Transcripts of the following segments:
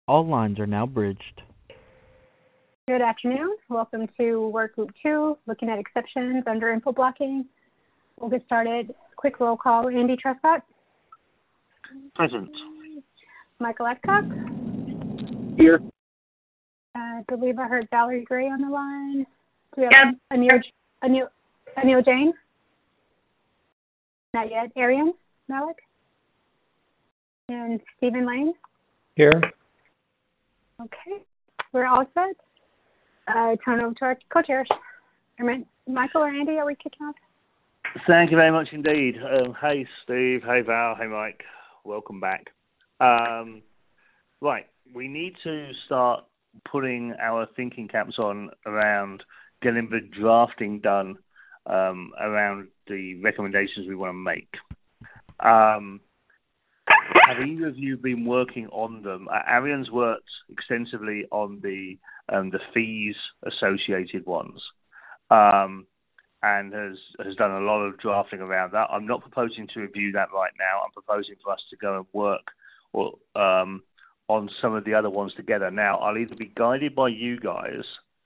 All lines are now bridged. Good afternoon. Welcome to Work Group 2, looking at exceptions under info blocking. We'll get started. Quick roll call. Andy Truscott. Present. Michael Adcock. Here. I believe I heard Valerie Gray on the line. Do we have Anil Jain? Not yet. Arian Malik? And Stephen Lane? Here. Okay. We're all set. Turn over to our co-chairs. Michael or Andy, are we kicking off? Thank you very much indeed. Hey, Steve. Hey, Val. Hey, Mike. Welcome back. Right. We need to start putting our thinking caps on around getting the drafting done around the recommendations we want to make. Have either of you been working on them? Arian's worked extensively on the fees associated ones, and has done a lot of drafting around that. I'm not proposing to review that right now. I'm proposing for us to go and work on some of the other ones together. Now, I'll either be guided by you guys.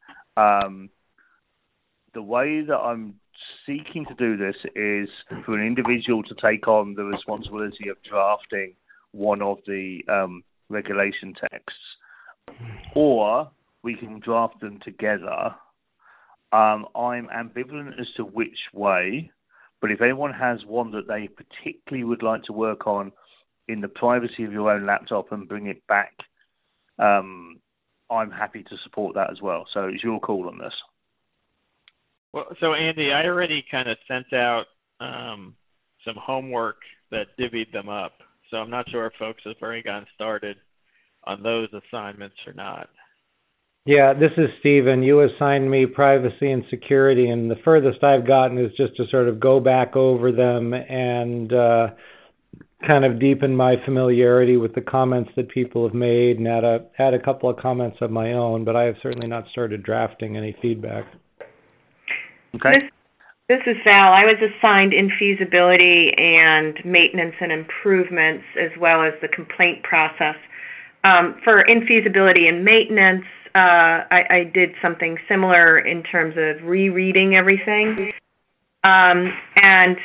The way that I'm seeking to do this is for an individual to take on the responsibility of drafting one of the regulation texts, or we can draft them together. I'm ambivalent as to which way, but if anyone has one that they particularly would like to work on in the privacy of your own laptop and bring it back, I'm happy to support that as well. So it's your call on this. Well, so Andy, I already kind of sent out some homework that divvied them up. So I'm not sure if folks have already gotten started on those assignments or not. Yeah, this is Stephen. You assigned me privacy and security, and the furthest I've gotten is just to sort of go back over them and kind of deepen my familiarity with the comments that people have made and add a couple of comments of my own, but I have certainly not started drafting any feedback. Okay. This is Val. I was assigned infeasibility and maintenance and improvements, as well as the complaint process. For infeasibility and maintenance, I did something similar in terms of rereading everything. And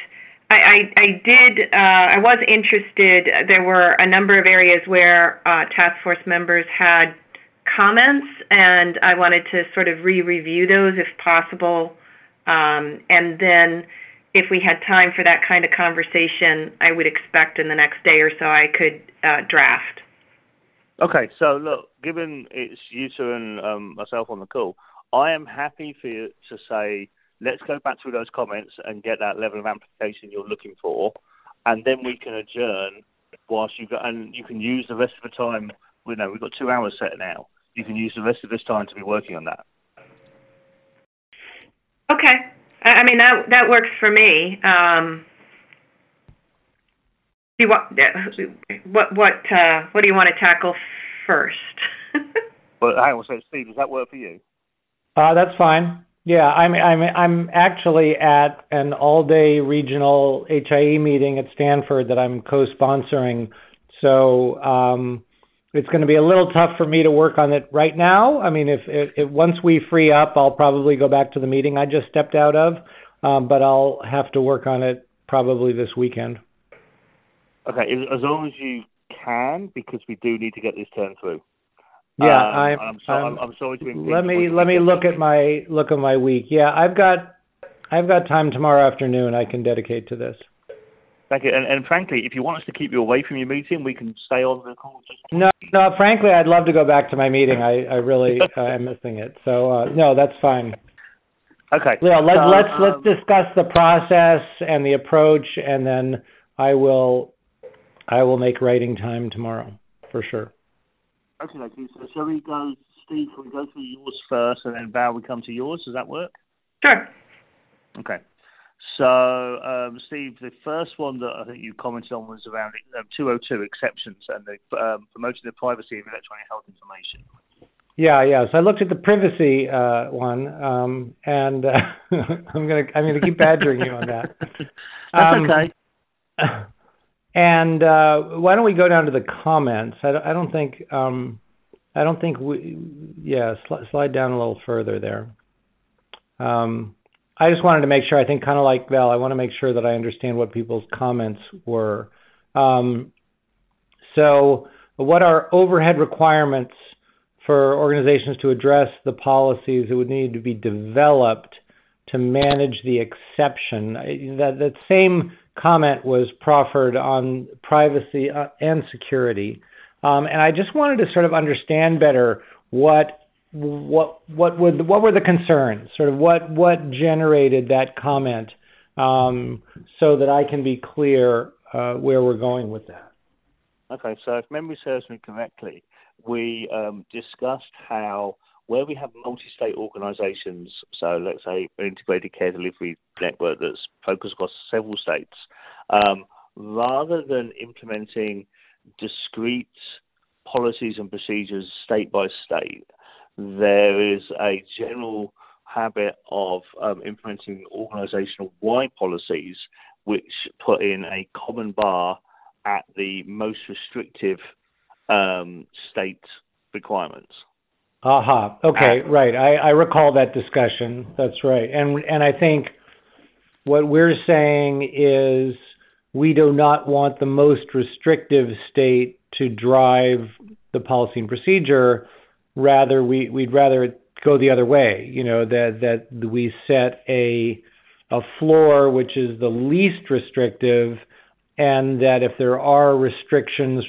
I was interested. There were a number of areas where task force members had comments, and I wanted to sort of re-review those if possible. And then if we had time for that kind of conversation, I would expect in the next day or so I could draft. Okay, so look, given it's you two and myself on the call, I am happy for you to say, let's go back through those comments and get that level of amplification you're looking for, and then we can adjourn whilst and you can use the rest of the time. We've got 2 hours set now. You can use the rest of this time to be working on that. Okay. I mean, that works for me. What do you want to tackle first? Well, hang on, so Steve, does that work for you? That's fine. Yeah, I'm actually at an all-day regional HIE meeting at Stanford that I'm co-sponsoring, so it's going to be a little tough for me to work on it right now. I mean, if once we free up, I'll probably go back to the meeting I just stepped out of, but I'll have to work on it probably this weekend. Okay, as long as you can, because we do need to get this turned through. Yeah, I'm sorry to impinge. Let me look at my week. Yeah, I've got time tomorrow afternoon I can dedicate to this. Thank you. And frankly, if you want us to keep you away from your meeting, we can stay on the call. No. Frankly, I'd love to go back to my meeting. I really am missing it. So no, that's fine. Okay. Yeah, let's discuss the process and the approach, and then I will make writing time tomorrow for sure. Okay. So shall we go, Steve? Can we go through yours first, and then Val, we come to yours? Does that work? Sure. Okay. So, Steve, the first one that I think you commented on was around 202 exceptions and the promoting the privacy of electronic health information. Yeah. So I looked at the privacy one, and I'm gonna keep badgering you on that. That's okay. And why don't we go down to the comments? I don't think I don't think slide down a little further there. I just wanted to make sure, I think kind of like Val, I want to make sure that I understand what people's comments were. So what are overhead requirements for organizations to address the policies that would need to be developed to manage the exception? That same comment was proffered on privacy and security. And I just wanted to sort of understand better what were the concerns, sort of what generated that comment, so that I can be clear where we're going with that. Okay, so if memory serves me correctly, we discussed how where we have multi-state organisations, so let's say an integrated care delivery network that's focused across several states, rather than implementing discrete policies and procedures state by state, there is a general habit of implementing organisational-wide policies which put in a common bar at the most restrictive state requirements. Aha. Okay. Right. I recall that discussion. That's right. And I think what we're saying is we do not want the most restrictive state to drive the policy and procedure. Rather, we'd rather go the other way. You know, that we set a floor which is the least restrictive, and that if there are restrictions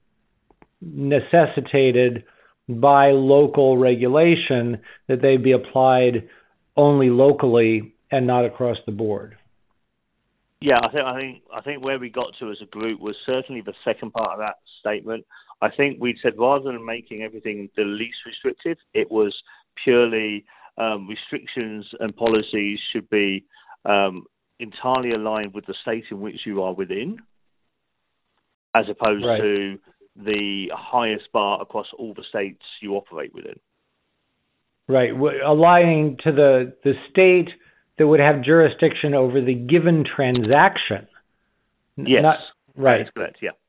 necessitated by local regulation, that they be applied only locally and not across the board. Yeah, I think where we got to as a group was certainly the second part of that statement. I think we said rather than making everything the least restrictive, it was purely restrictions and policies should be entirely aligned with the state in which you are within, as opposed to the highest bar across all the states you operate within. Right, aligning to the state that would have jurisdiction over the given transaction. Yes, right. That's correct, yeah.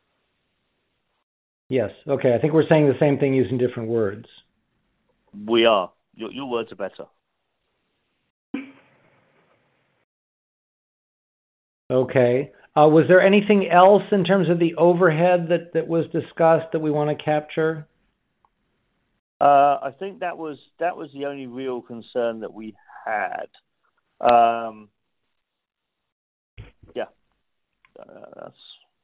Yes, okay, I think we're saying the same thing using different words. We are. Your words are better. Okay. Was there anything else in terms of the overhead that was discussed that we want to capture? I think that was the only real concern that we had. That's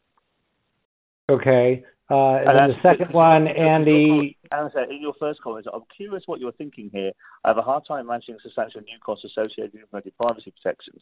okay. And then the second one, Andy. As I said, in your first comment, I'm curious what you're thinking here. I have a hard time imagining substantial new costs associated with privacy protections.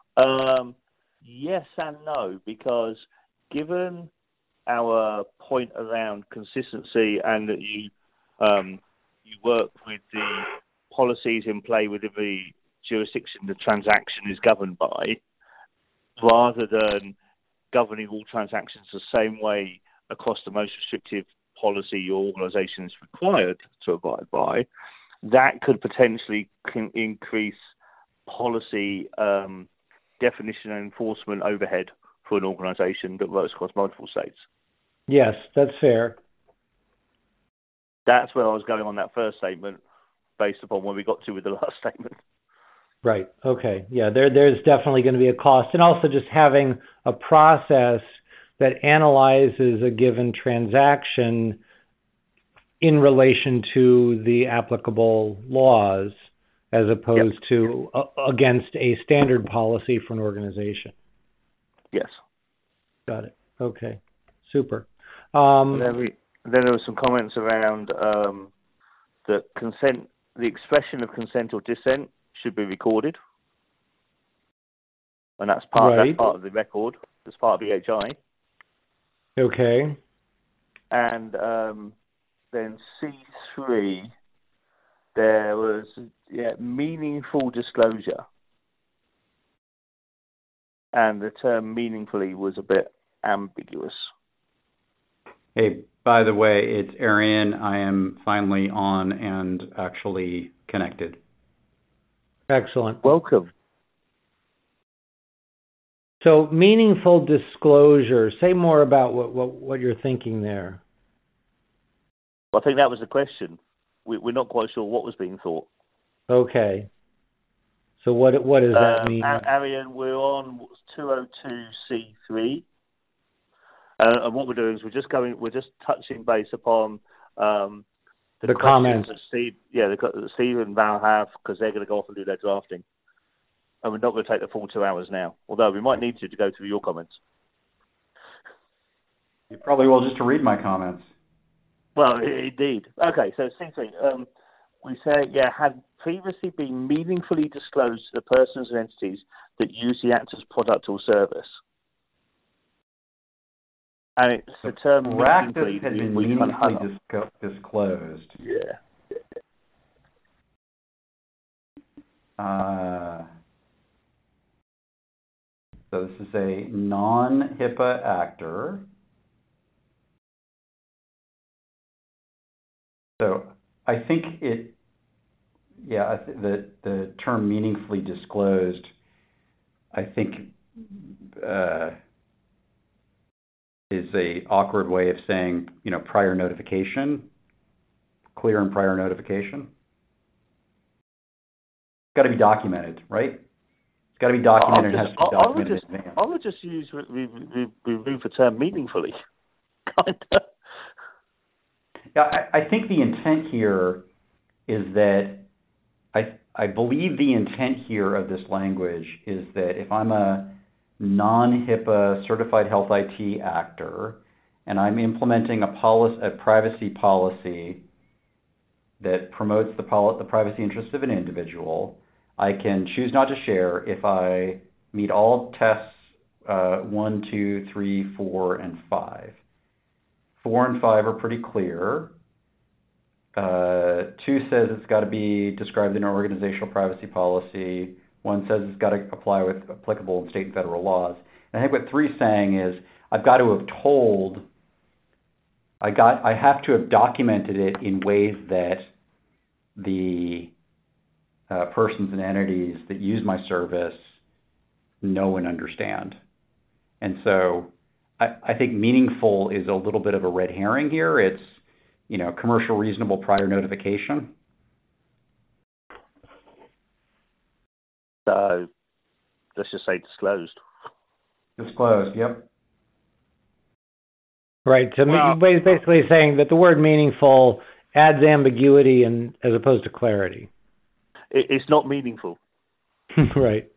Yes and no, because given our point around consistency and that you work with the policies in play within the jurisdiction the transaction is governed by, rather than governing all transactions the same way across the most restrictive policy your organisation is required to abide by, that could potentially increase policy definition and enforcement overhead for an organisation that works across multiple states. Yes, that's fair. That's where I was going on that first statement, based upon where we got to with the last statement. Right. Okay. Yeah, there's definitely going to be a cost. And also just having a process that analyzes a given transaction in relation to the applicable laws, as opposed to against a standard policy for an organization. Yes. Got it. Okay. Super. Then there were some comments around the expression of consent or dissent should be recorded, and that's part of the record. That's part of the HI. Okay. And then C3, there was meaningful disclosure, and the term meaningfully was a bit ambiguous. Hey, by the way, it's Arian. I am finally on and actually connected. Excellent. Welcome. So, meaningful disclosure. Say more about what you're thinking there. I think that was the question. We're not quite sure what was being thought. Okay. So what does that mean? Arian, we're on 202C3. And what we're doing is we're just touching base upon the comments that Steve and Val have, because they're going to go off and do their drafting. And we're not going to take the full 2 hours now, although we might need to go through your comments. You probably will, just to read my comments. Well, indeed. Okay, so C3, we say, had previously been meaningfully disclosed to the persons and entities that use the actor's product or service. And it's the term meaningfully had been meaningfully disclosed. Yeah. So this is a non-HIPAA actor. So I think the term meaningfully disclosed, I think, is a awkward way of saying, prior notification, clear and prior notification. It's got to be documented, right? It's got to be documented. It has to be documented in advance. I would just use remove the term meaningfully. Kind of. Yeah, I think the intent here is that I believe the intent here of this language is that if I'm a non-HIPAA certified health IT actor and I'm implementing a privacy policy that promotes the privacy interests of an individual, I can choose not to share if I meet all tests 1, 2, 3, 4, and 5. 4 and 5 are pretty clear. 2 says it's got to be described in an organizational privacy policy. 1 says it's got to apply with applicable state and federal laws. And I think what 3 is saying is I've got to have I have to have documented it in ways that the persons and entities that use my service know and understand. And so I think meaningful is a little bit of a red herring here. It's, commercial reasonable prior notification. So let's just say disclosed. Disclosed, yep. Right. So basically saying that the word meaningful adds ambiguity as opposed to clarity. It's not meaningful. Right.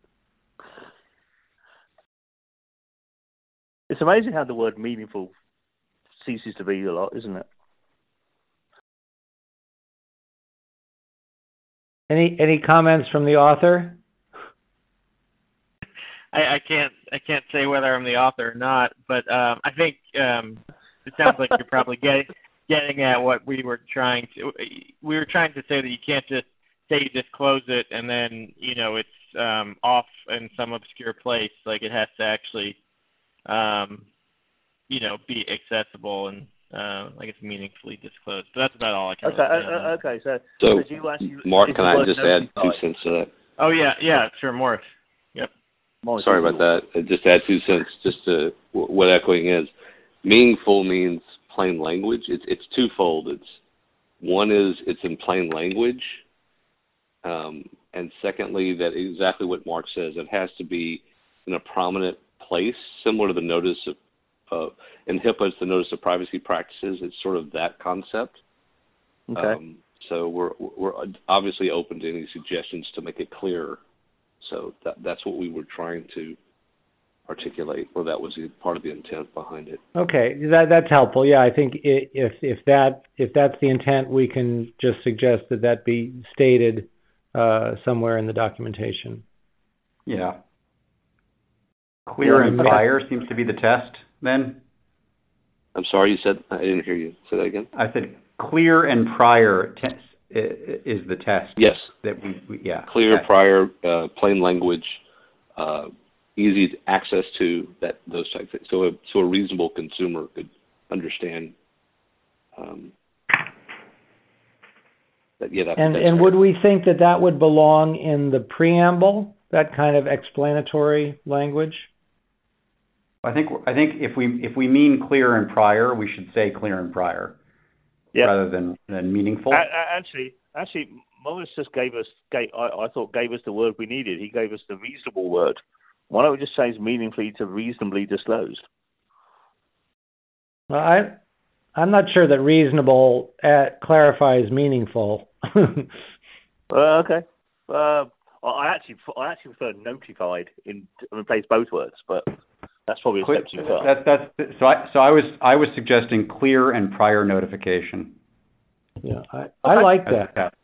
It's amazing how the word meaningful ceases to be a lot, isn't it? Any comments from the author? I can't say whether I'm the author or not, but I think it sounds like you're probably getting at what we were trying to. We were trying to say that you can't just say you disclose it and then it's off in some obscure place. Like it has to actually be accessible and I guess meaningfully disclosed. But that's about all I can say. Okay. So Mark, can I just add 2 cents to that? Oh yeah, sure, Morris. Yep. Sorry about that. Just add 2 cents just to what echoing is. Meaningful means plain language. It's twofold. It's in plain language. And secondly, that exactly what Mark says, it has to be in a prominent place, similar to the notice of in HIPAA, it's the notice of privacy practices. It's sort of that concept. Okay. So we're obviously open to any suggestions to make it clearer. So that's what we were trying to articulate, or that was part of the intent behind it. Okay, that's helpful. Yeah, I think if that's the intent, we can just suggest that be stated somewhere in the documentation. Yeah. Clear and prior seems to be the test, then? I'm sorry, you said, I didn't hear you. Say that again? I said clear and prior is the test. Yes. That we Clear, okay. prior, plain language, easy access to those types of things. So a reasonable consumer could understand that. Yeah, and would we think that would belong in the preamble, that kind of explanatory language? I think if we mean clear and prior, we should say clear and prior. rather than meaningful. Actually, Morris just gave us the word we needed. He gave us the reasonable word. Why don't we just change meaningfully to reasonably disclosed? Well, I'm not sure that reasonable clarifies meaningful. Okay. I actually prefer notified in replace both words, but that's probably a step too far. So I was suggesting clear and prior notification. Yeah, I like that.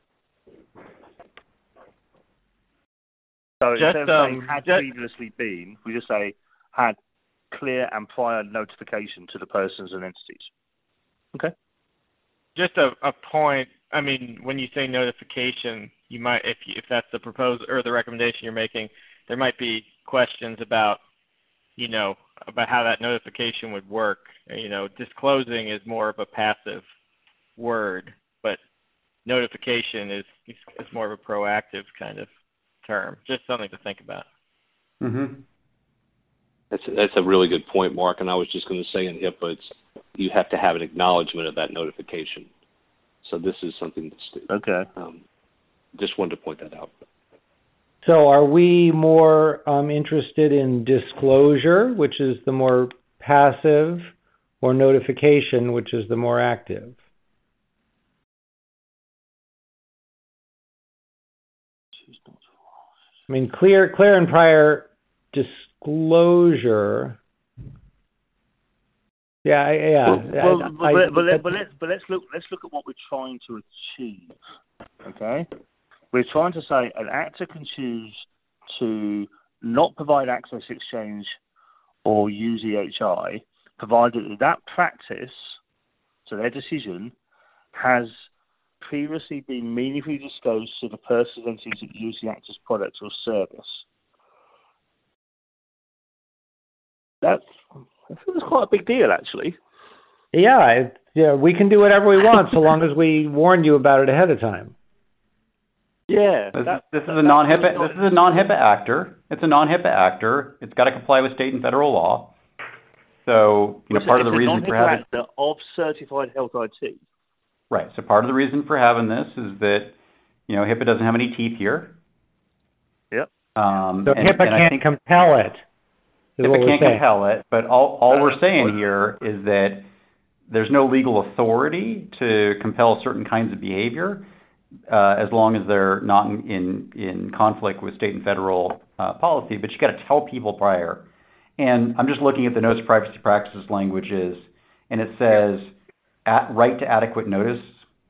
So instead of saying had previously been, we just say had clear and prior notification to the persons and entities. Okay. Just a point. I mean, when you say notification, you might, if that's the proposal or the recommendation you're making, there might be questions about how that notification would work. Disclosing is more of a passive word, but notification is more of a proactive kind of term. Just something to think about. Mm-hmm. That's a really good point, Mark. And I was just going to say in HIPAA, you have to have an acknowledgement of that notification. So this is something that's okay. Just wanted to point that out. So are we more interested in disclosure, which is the more passive, or notification, which is the more active? I mean, clear and prior disclosure. Yeah. But let's look at what we're trying to achieve. Okay, we're trying to say an actor can choose to not provide access exchange or use EHI, provided that practice, so their decision, has previously been meaningfully disclosed to the persons and entities that use the actor's product or service. That's quite a big deal, actually. Yeah, we can do whatever we want so long as we warn you about it ahead of time. Yeah, this is a non-HIPAA actor. It's a non-HIPAA actor. It's got to comply with state and federal law. So, part of the reason for having of certified health IT. Right. So part of the reason for having this is that HIPAA doesn't have any teeth here. Yep. So HIPAA can't compel it. HIPAA can't compel it, but all we're saying here is that there's no legal authority to compel certain kinds of behavior as long as they're not in conflict with state and federal policy. But you got to tell people prior. And I'm just looking at the Notice of Privacy Practices languages, and it says right to adequate notice.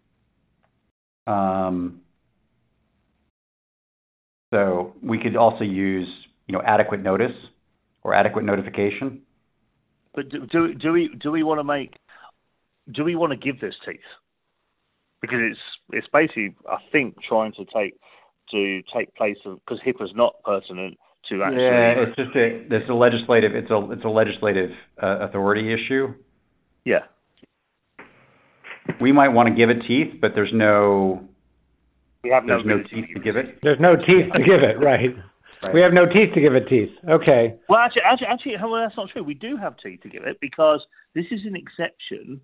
So we could also use adequate notice or adequate notification. But do we want to give this teeth? Because it's basically, I think, trying to take place of, because HIPAA's not pertinent to actually. Yeah, it's just it's a legislative authority issue. Yeah. We might want to give it teeth, but there's no. We have there's no teeth to give it. There's no teeth to give it, right? Right. We have no teeth to give it teeth. Okay. Well, actually, well, that's not true. We do have teeth to give it because this is an exception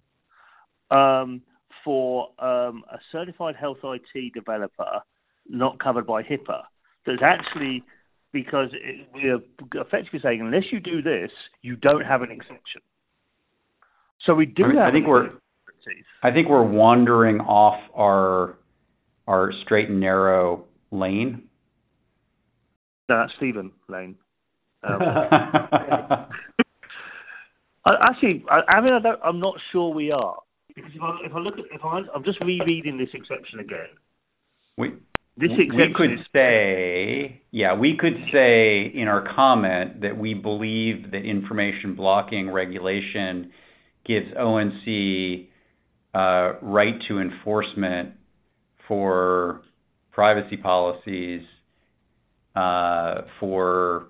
for a certified health IT developer not covered by HIPAA. There's actually, because we're effectively saying unless you do this, you don't have an exception. So we do have. I think we're wandering off our straight and narrow lane. No, that's Stephen Lane. Actually, I'm not sure we are, because I'm just rereading this exception again. We could say in our comment that we believe that information blocking regulation gives ONC right to enforcement for privacy policies for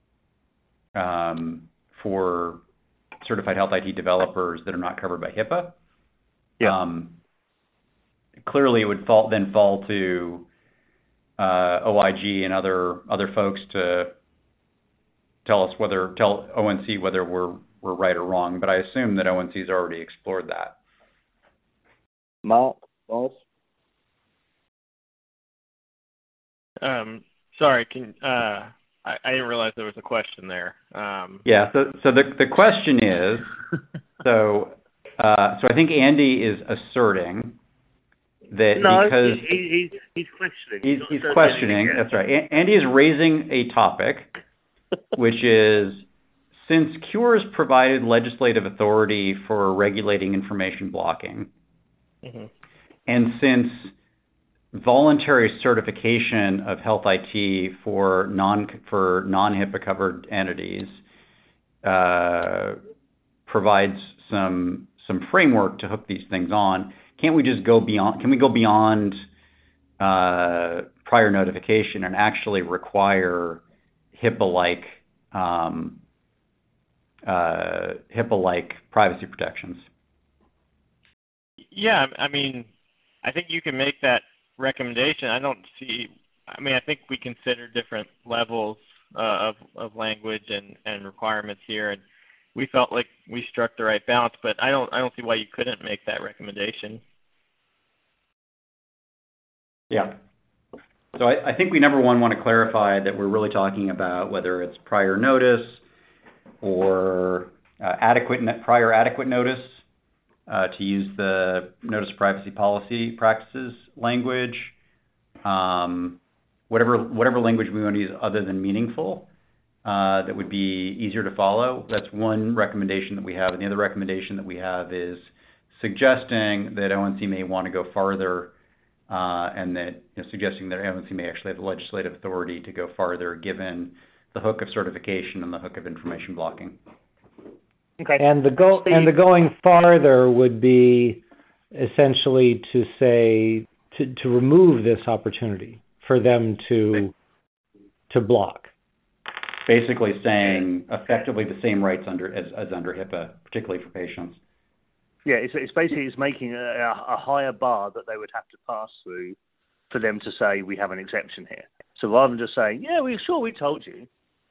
certified health IT developers that are not covered by HIPAA. Yeah. Clearly, it would fall to OIG and other folks to tell ONC whether we're right or wrong. But I assume that ONC's already explored that. Mark, Morris? Sorry, I didn't realize there was a question there. Yeah. So the question is, so I think Andy is asserting that because he's questioning. He's questioning. That's right. Andy is raising a topic, which is, since Cures provided legislative authority for regulating information blocking, and since voluntary certification of health IT for non-HIPAA covered entities provides some framework to hook these things on, can't we just go beyond? Can we go beyond prior notification and actually require HIPAA-like privacy protections? Yeah, I mean, I think you can make that recommendation. I think we consider different levels of language and requirements here, and we felt like we struck the right balance. But I don't see why you couldn't make that recommendation. Yeah. So I think we number one want to clarify that we're really talking about whether it's prior notice or prior adequate notice, to use the Notice of Privacy Policy Practices language, whatever language we want to use other than meaningful, that would be easier to follow. That's one recommendation that we have. And the other recommendation that we have is suggesting that ONC may want to go farther, and that suggesting that ONC may actually have the legislative authority to go farther, given the hook of certification and the hook of information blocking. Okay. And the going farther would be essentially to say to remove this opportunity for them to block. Basically saying effectively the same rights as under HIPAA, particularly for patients. Yeah, it's basically making a higher bar that they would have to pass through for them to say we have an exception here. So rather than just saying, yeah, we told you.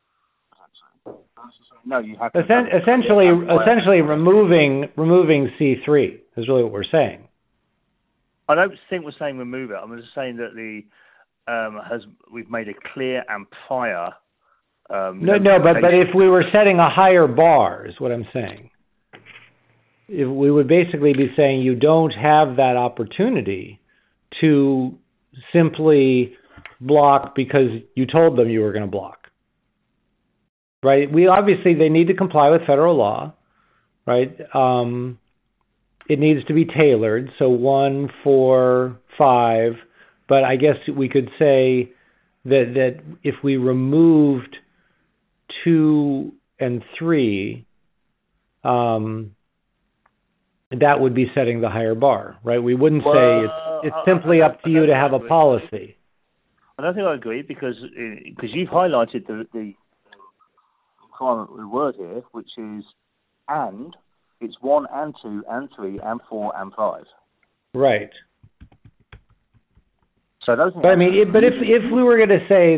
No, you have to. Essentially removing C3 is really what we're saying. I don't think we're saying remove it. I'm just saying that we've made it clear and prior. But if we were setting a higher bar, is what I'm saying. If we would basically be saying you don't have that opportunity to simply block because you told them you were going to block. Right? They need to comply with federal law, right? It needs to be tailored, so 1, 4, 5. But I guess we could say that if we removed 2 and 3, that would be setting the higher bar, right? We wouldn't say it's simply up to you to have a policy. I don't think I agree because you've highlighted the requirement word here, which is and. It's 1 and 2 and 3 and 4 and 5. Right. So those. But I mean, if we were going to say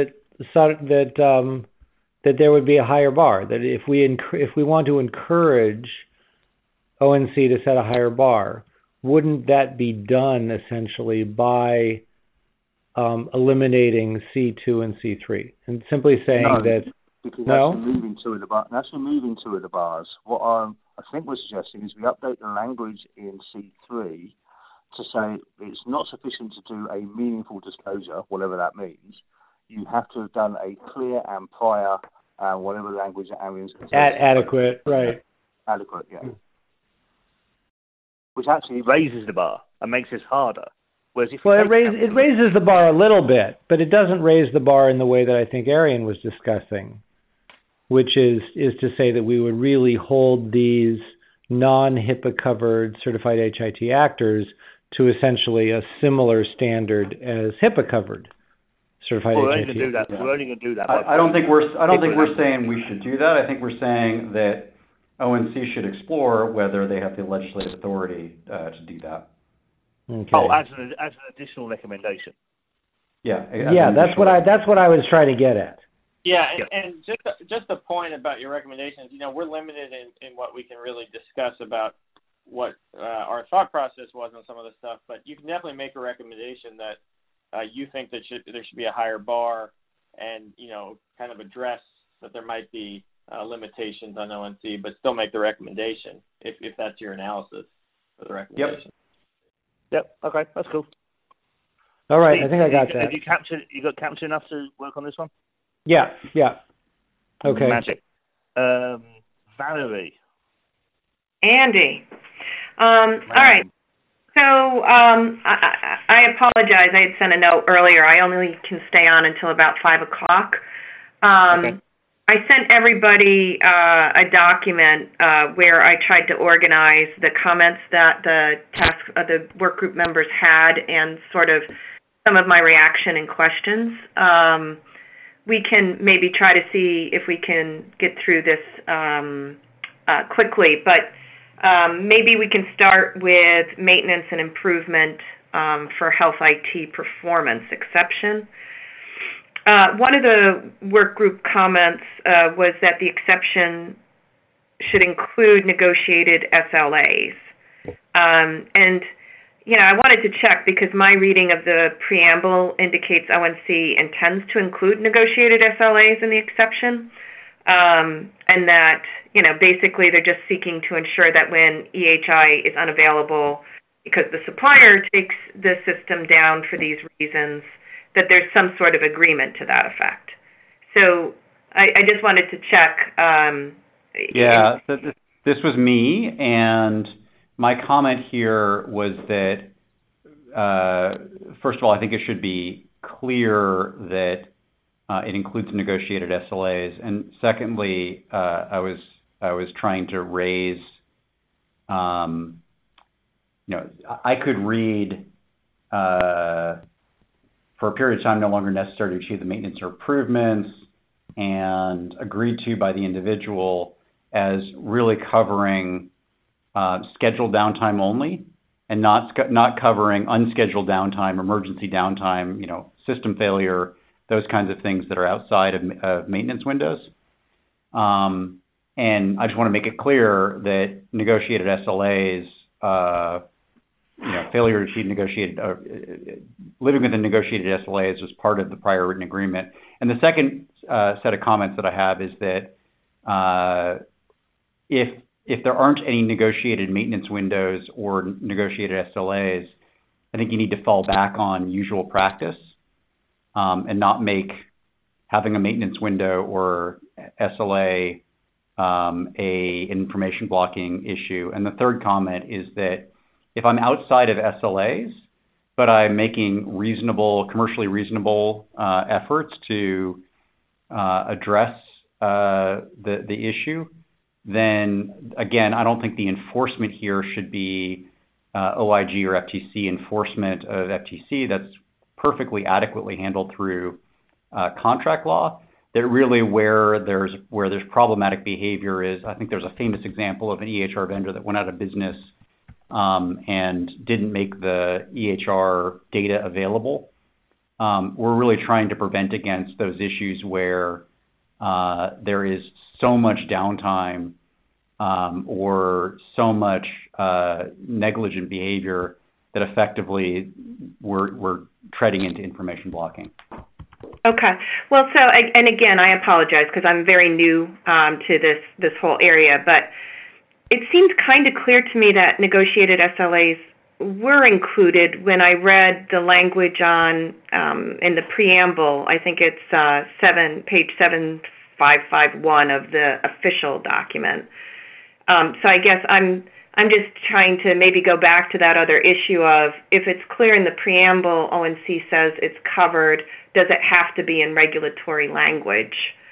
that there would be a higher bar, that if we want to encourage ONC to set a higher bar, wouldn't that be done essentially by eliminating C2 and C3 and simply saying because that's removing two of the bars. What I think we're suggesting is we update the language in C3 to say it's not sufficient to do a meaningful disclosure, whatever that means. You have to have done a clear and prior, whatever language Arian's adequate, right? Adequate, yeah. Which actually raises the bar and makes this harder. Whereas if it raises the bar a little bit, but it doesn't raise the bar in the way that I think Arian was discussing, which is to say that we would really hold these non-HIPAA covered certified HIT actors to essentially a similar standard as HIPAA covered certified HIT. We're only going to do that. I don't think we're saying we should do that. I think we're saying that ONC should explore whether they have the legislative authority to do that. Okay. Oh, as an additional recommendation. Yeah. Yeah, that's what I was trying to get at. Yeah, and just a point about your recommendations. We're limited in what we can really discuss about what our thought process was on some of the stuff, but you can definitely make a recommendation that you think that there should be a higher bar, and kind of address that there might be limitations on ONC, but still make the recommendation if that's your analysis for the recommendation. Yep. Okay, that's cool. All right, Steve, I think I got that. Have you got captured enough to work on this one? Yeah. Okay. Magic. Valerie. Andy. All right. So I apologize. I had sent a note earlier. I only can stay on until about 5 o'clock. Okay. I sent everybody a document where I tried to organize the comments that the work group members had and sort of some of my reaction and questions. We can maybe try to see if we can get through this quickly, but maybe we can start with maintenance and improvement for health IT performance exception. One of the work group comments was that the exception should include negotiated SLAs. And I wanted to check because my reading of the preamble indicates ONC intends to include negotiated SLAs in the exception, and that, basically they're just seeking to ensure that when EHI is unavailable because the supplier takes the system down for these reasons, that there's some sort of agreement to that effect. So I just wanted to check. This was me, and my comment here was that, first of all, I think it should be clear that it includes negotiated SLAs, and secondly, I was trying to raise, I could read for a period of time no longer necessary to achieve the maintenance or improvements and agreed to by the individual as really covering scheduled downtime only and not covering unscheduled downtime, emergency downtime, system failure, those kinds of things that are outside of maintenance windows. And I just want to make it clear that negotiated SLAs, failure to achieve living within negotiated SLAs was part of the prior written agreement. And the second set of comments that I have is that if there aren't any negotiated maintenance windows or negotiated SLAs, I think you need to fall back on usual practice and not make having a maintenance window or SLA a information blocking issue. And the third comment is that if I'm outside of SLAs, but I'm making commercially reasonable efforts to address the issue, then again, I don't think the enforcement here should be OIG or FTC enforcement of FTC. That's perfectly adequately handled through contract law. That really where there's problematic behavior is, I think there's a famous example of an EHR vendor that went out of business and didn't make the EHR data available. We're really trying to prevent against those issues where there is so much downtime or so much negligent behavior that effectively we're treading into information blocking. Okay. Well, so, and again, I apologize because I'm very new to this whole area, but it seemed kind of clear to me that negotiated SLAs were included when I read the language on in the preamble. I think it's page 7551 of the official document. So I guess I'm just trying to maybe go back to that other issue of if it's clear in the preamble, ONC says it's covered, does it have to be in regulatory language?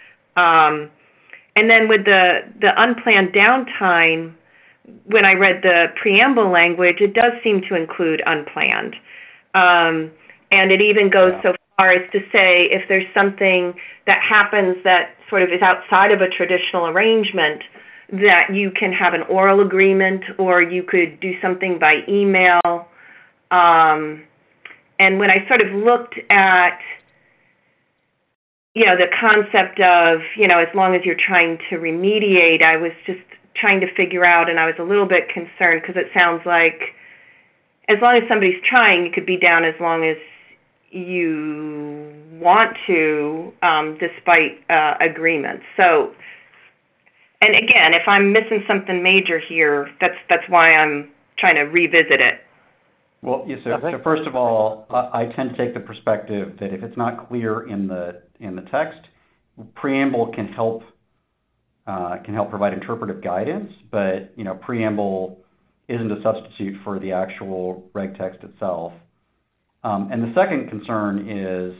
And then with the unplanned downtime, when I read the preamble language, it does seem to include unplanned. And it even goes so far as to say if there's something that happens that sort of is outside of a traditional arrangement, that you can have an oral agreement or you could do something by email. And when I sort of looked at, the concept of, as long as you're trying to remediate, I was just trying to figure out, and I was a little bit concerned because it sounds like as long as somebody's trying, you could be down as long as you want to, despite agreements. So, and again, if I'm missing something major here, that's why I'm trying to revisit it. Well, yeah, so first of all, I tend to take the perspective that if it's not clear in the text, preamble can help provide interpretive guidance, but preamble isn't a substitute for the actual reg text itself. And the second concern is,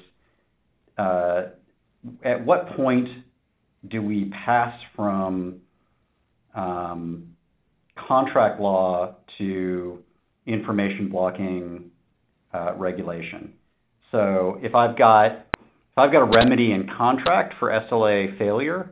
at what point do we pass from contract law to information blocking regulation? So if I've got a remedy in contract for SLA failure,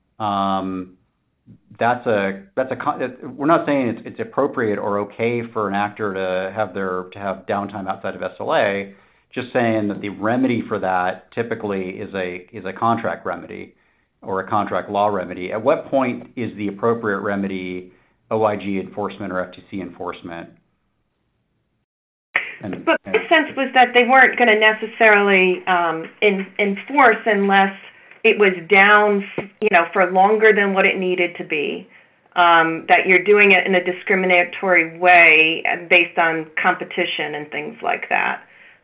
we're not saying it's appropriate or okay for an actor to have downtime outside of SLA. Just saying that the remedy for that typically is a contract remedy or a contract law remedy. At what point is the appropriate remedy OIG enforcement or FTC enforcement? But my sense was that they weren't going to necessarily enforce unless it was down, for longer than what it needed to be. That you're doing it in a discriminatory way based on competition and things like that.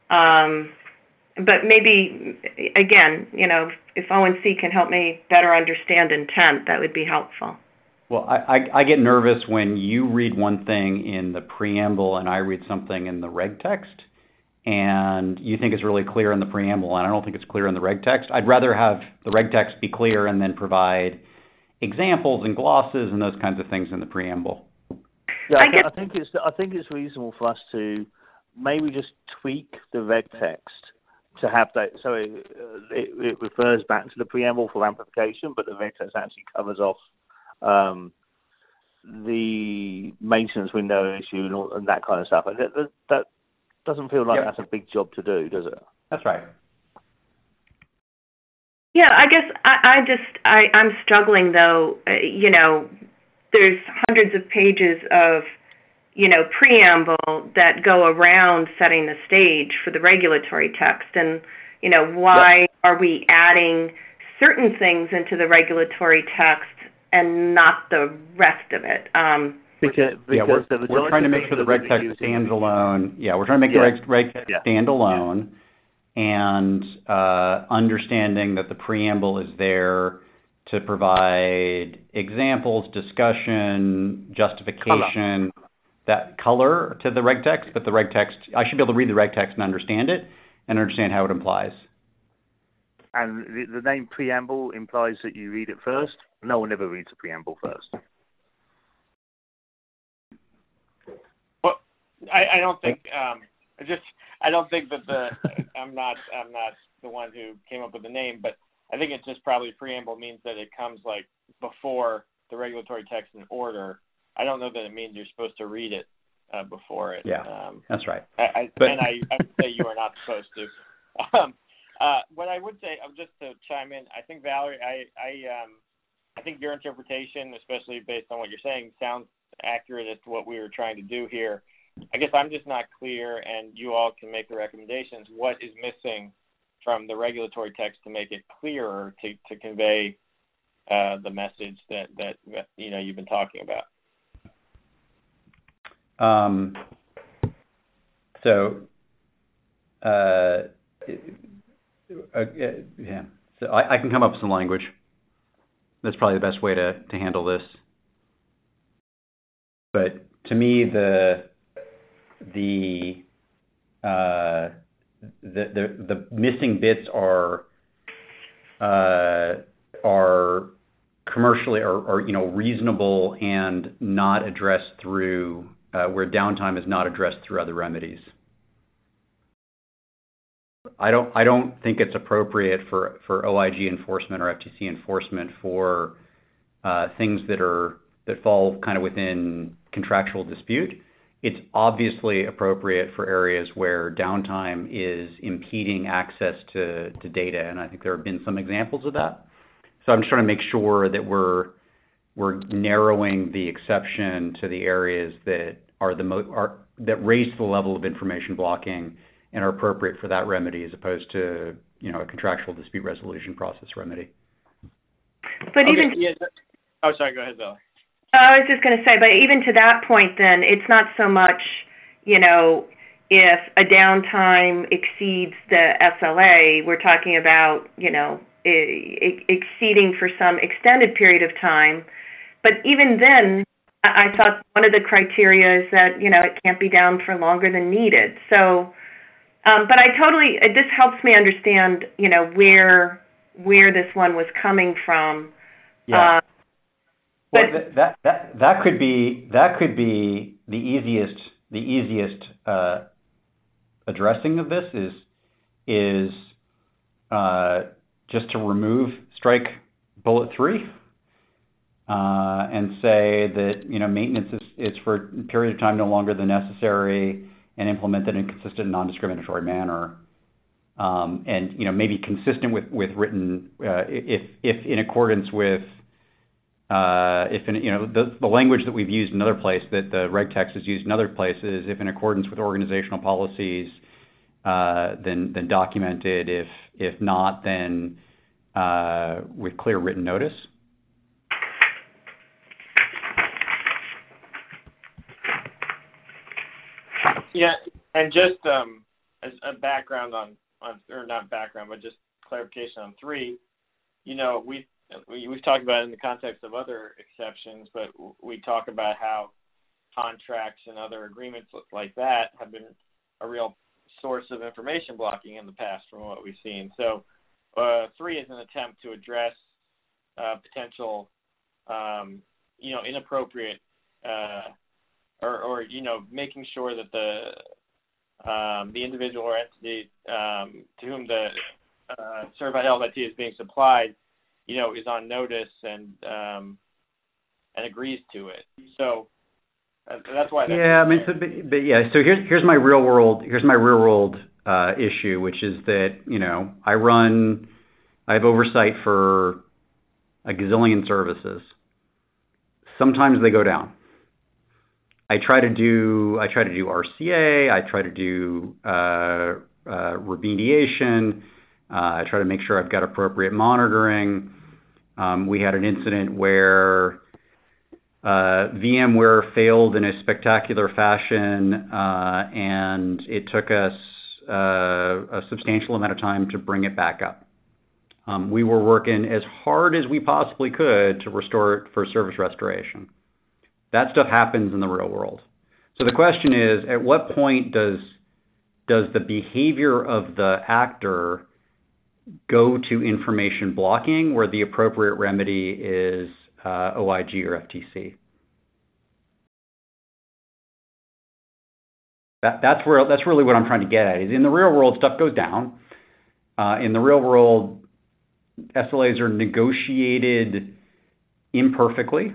But maybe, again, if ONC can help me better understand intent, that would be helpful. Well, I get nervous when you read one thing in the preamble and I read something in the reg text, and you think it's really clear in the preamble, and I don't think it's clear in the reg text. I'd rather have the reg text be clear and then provide examples and glosses and those kinds of things in the preamble. Yeah, I think it's reasonable for us to maybe just tweak the reg text to have that, so it refers back to the preamble for amplification, but the reg text actually covers off the maintenance window issue and that kind of stuff. And that doesn't feel like that's a big job to do, does it? That's right. Yeah, I guess I'm struggling though. There's hundreds of pages of preamble that go around setting the stage for the regulatory text, and why are we adding certain things into the regulatory text and not the rest of it? Because we're trying to make sure the reg text stands alone. Yeah, we're trying to make the reg text stand alone, and understanding that the preamble is there to provide examples, discussion, justification, that color to the reg text. But the reg text, I should be able to read the reg text and understand it and understand how it implies. And the name preamble implies that you read it first. No one ever reads a preamble first. Well, I don't think I don't think that I'm not the one who came up with the name, but I think it's just probably preamble means that it comes like before the regulatory text in order. I don't know that it means you're supposed to read it before it. Yeah, that's right. I would say you are not supposed to. What I would say, just to chime in, I think Valerie, I think your interpretation, especially based on what you're saying, sounds accurate as to what we were trying to do here. I guess I'm just not clear, and you all can make the recommendations. What is missing from the regulatory text to make it clearer to convey the message that you've been talking about? So I can come up with some language. That's probably the best way to handle this. But to me, the missing bits are commercially or reasonable and not addressed through where downtime is not addressed through other remedies. I don't think it's appropriate for OIG enforcement or FTC enforcement for things that fall kind of within contractual dispute. It's obviously appropriate for areas where downtime is impeding access to data, and I think there have been some examples of that. So I'm just trying to make sure that we're we're narrowing the exception to the areas that are that raise the level of information blocking and are appropriate for that remedy, as opposed to a contractual dispute resolution process remedy. But even sorry, go ahead, Bill. I was just going to say, but even to that point, then it's not so much, if a downtime exceeds the SLA, we're talking about, exceeding for some extended period of time. But even then, I thought one of the criteria is that, it can't be down for longer than needed. So, but this helps me understand, where this one was coming from. Yeah. Well, that could be the easiest addressing of this is just to strike bullet 3 and say that maintenance is for a period of time no longer than necessary and implemented in a consistent, non-discriminatory manner, and maybe consistent with written if in accordance with. The language that we've used in other places, that the reg text is used in other places, if in accordance with organizational policies, then documented. If not, then with clear written notice. Yeah, and just as a background on or not background, but just clarification on 3. We've talked about it in the context of other exceptions, but we talk about how contracts and other agreements like that have been a real source of information blocking in the past from what we've seen. So 3 is an attempt to address potential, inappropriate or making sure that the individual or entity to whom the certified LVIT is being supplied is on notice and agrees to it. So that's why. So here's my real world issue, which is that I have oversight for a gazillion services. Sometimes they go down. I try to do RCA. I try to do remediation. I try to make sure I've got appropriate monitoring. We had an incident where VMware failed in a spectacular fashion, and it took us a substantial amount of time to bring it back up. We were working as hard as we possibly could to restore it for service restoration. That stuff happens in the real world. So the question is, at what point does the behavior of the actor go to information blocking, where the appropriate remedy is OIG or FTC? That's really what I'm trying to get at. Is in the real world, stuff goes down. In the real world, SLAs are negotiated imperfectly,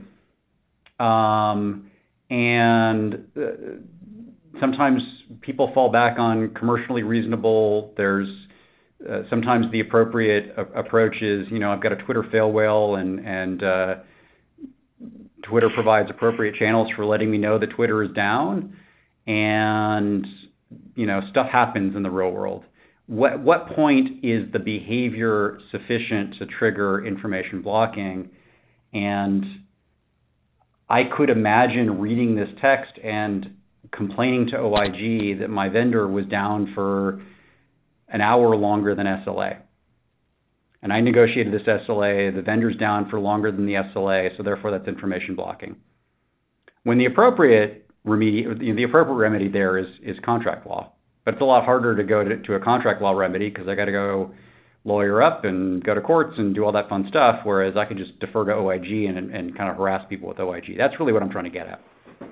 and sometimes people fall back on commercially reasonable. There's sometimes the appropriate approach is, I've got a Twitter fail whale, and Twitter provides appropriate channels for letting me know that Twitter is down, and stuff happens in the real world. What point is the behavior sufficient to trigger information blocking? And I could imagine reading this text and complaining to OIG that my vendor was down for an hour longer than SLA. And I negotiated this SLA, the vendor's down for longer than the SLA, so therefore that's information blocking. When the appropriate remedy there is contract law. But it's a lot harder to go to a contract law remedy because I got to go lawyer up and go to courts and do all that fun stuff, whereas I could just defer to OIG and kind of harass people with OIG. That's really what I'm trying to get at.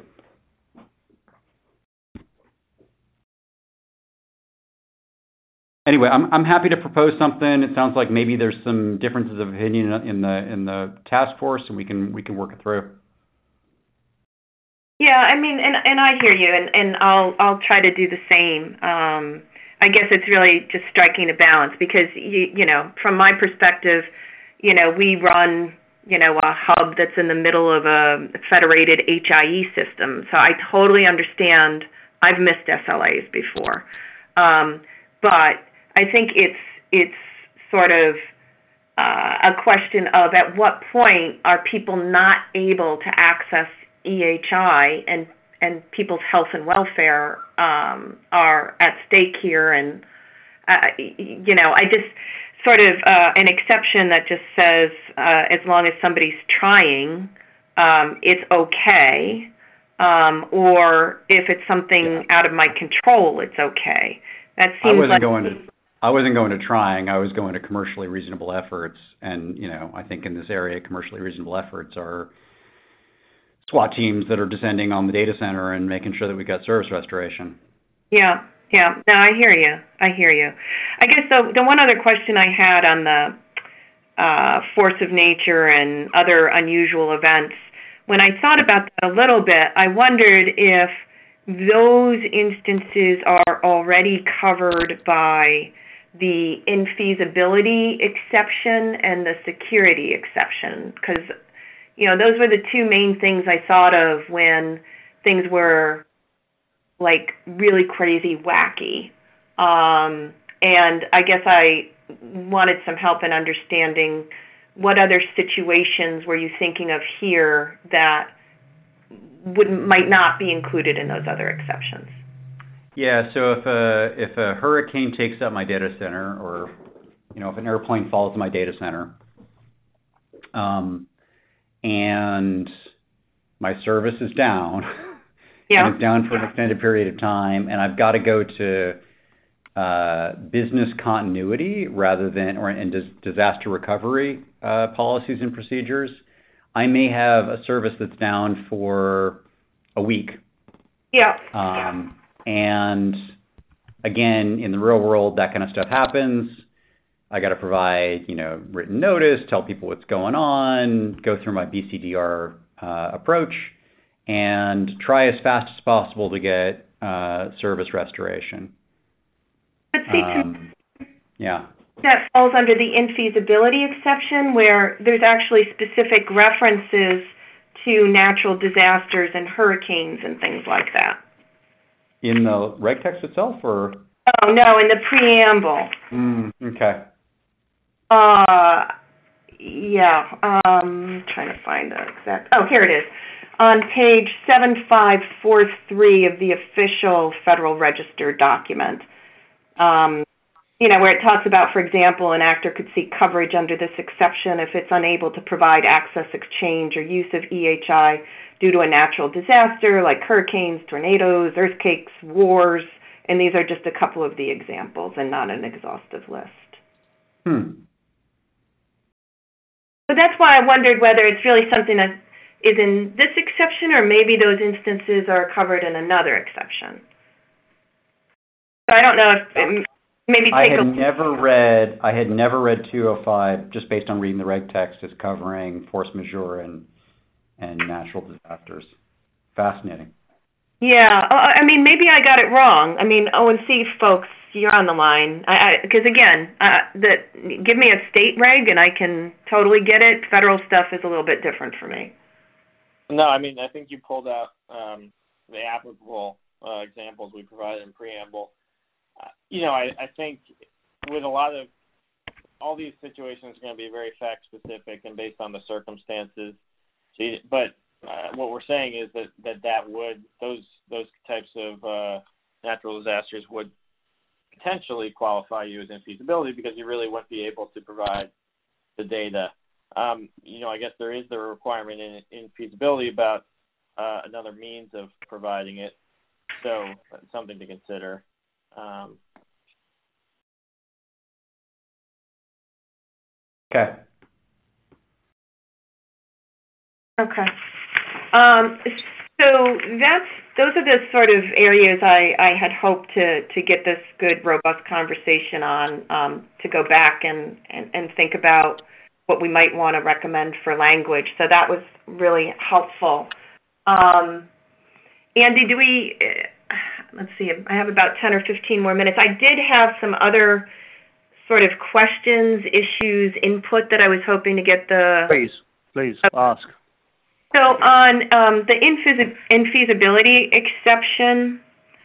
Anyway, I'm happy to propose something. It sounds like maybe there's some differences of opinion in the task force, and we can work it through. Yeah, I mean, and I hear you, and I'll try to do the same. I guess it's really just striking a balance because you know, from my perspective, we run a hub that's in the middle of a federated HIE system. So I totally understand. I've missed SLAs before. But I think it's sort of a question of at what point are people not able to access EHI and people's health and welfare are at stake here. And, I just sort of an exception that just says as long as somebody's trying, it's okay. Or if it's something out of my control, it's okay. That seems I wasn't going to trying. I was going to commercially reasonable efforts. And, I think in this area, commercially reasonable efforts are SWAT teams that are descending on the data center and making sure that we got service restoration. Yeah. No, I hear you. I guess the one other question I had on the force of nature and other unusual events, when I thought about that a little bit, I wondered if those instances are already covered by the infeasibility exception and the security exception, because those were the two main things I thought of when things were like really crazy wacky. And I guess I wanted some help in understanding what other situations were you thinking of here that might not be included in those other exceptions. Yeah, so if a hurricane takes up my data center, or if an airplane falls in my data center, and my service is down, and it's down for an extended period of time, and I've got to go to business continuity rather than disaster recovery policies and procedures, I may have a service that's down for a week. Yeah. And again, in the real world, that kind of stuff happens. I got to provide, written notice, tell people what's going on, go through my BCDR approach, and try as fast as possible to get service restoration. But see, yeah. That falls under the infeasibility exception, where there's actually specific references to natural disasters and hurricanes and things like that. In the reg text itself, or? Oh, no, in the preamble. Okay. Trying to find the exact. Oh, here it is. On page 7543 of the official Federal Register document, where it talks about, for example, an actor could seek coverage under this exception if it's unable to provide access, exchange, or use of EHI due to a natural disaster like hurricanes, tornadoes, earthquakes, wars, and these are just a couple of the examples and not an exhaustive list. So that's why I wondered whether it's really something that is in this exception or maybe those instances are covered in another exception. So I don't know if maybe take I had never read 205 just based on reading the reg text as covering force majeure and natural disasters. Fascinating. Yeah, maybe I got it wrong. ONC folks, you're on the line. Because again, give me a state reg and I can totally get it. Federal stuff is a little bit different for me. No, I think you pulled out the applicable examples we provided in preamble. I think with a lot of all these situations are going to be very fact specific and based on the circumstances. But what we're saying is that would those types of natural disasters would potentially qualify you as infeasibility because you really wouldn't be able to provide the data. I guess there is the requirement in feasibility about another means of providing it, so that's something to consider. Okay. So those are the sort of areas I had hoped to get this good, robust conversation on, to go back and think about what we might want to recommend for language. So that was really helpful. Andy, let's see, I have about 10 or 15 more minutes. I did have some other sort of questions, issues, input that I was hoping to get Please. Please ask. So on the infeasibility exception,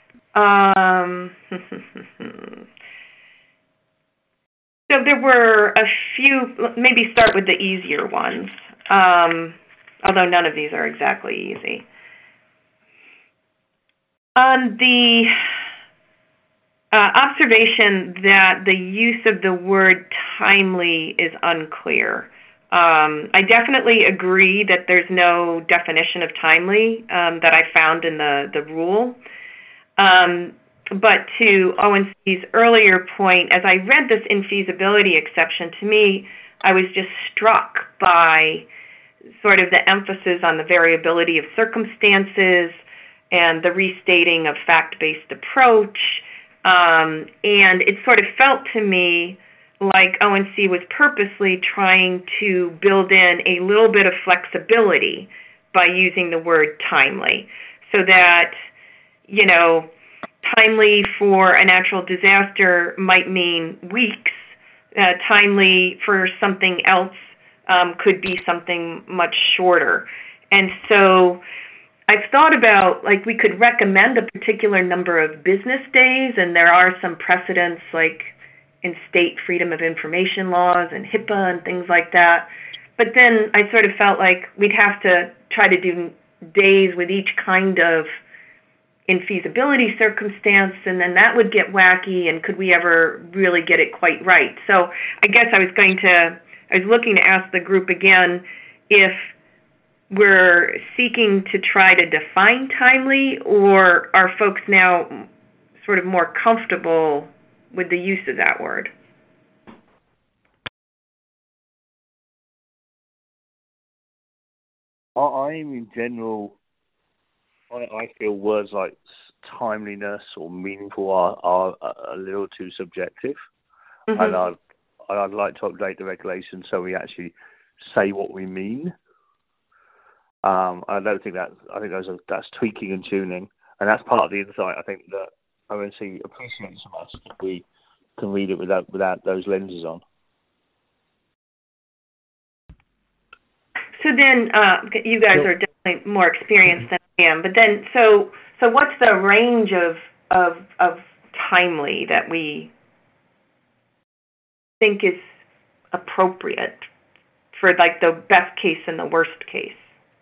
so there were a few, maybe start with the easier ones, although none of these are exactly easy. On the observation that the use of the word timely is unclear, I definitely agree that there's no definition of timely that I found in the rule. But to ONC's earlier point, as I read this infeasibility exception, to me, I was just struck by sort of the emphasis on the variability of circumstances and the restating of fact-based approach. And it sort of felt to me like ONC was purposely trying to build in a little bit of flexibility by using the word timely, so that, you know, timely for a natural disaster might mean weeks. Timely for something else could be something much shorter. And so I've thought about, like, we could recommend a particular number of business days, and there are some precedents, like in state freedom of information laws and HIPAA and things like that. But then I sort of felt like we'd have to try to do days with each kind of infeasibility circumstance, and then that would get wacky, and could we ever really get it quite right? So I guess I was looking to ask the group again if we're seeking to try to define timely, or are folks now sort of more comfortable with the use of that word? I'm in general, I feel words like timeliness or meaningful are a little too subjective, and I'd like to update the regulation so we actually say what we mean. I don't think that. I think that's tweaking and tuning, and that's part of the insight I think that ONC appreciates from us. If we can read it without those lenses on. So then, you guys are definitely more experienced than I am. But then, so what's the range of timely that we think is appropriate for, like, the best case and the worst case?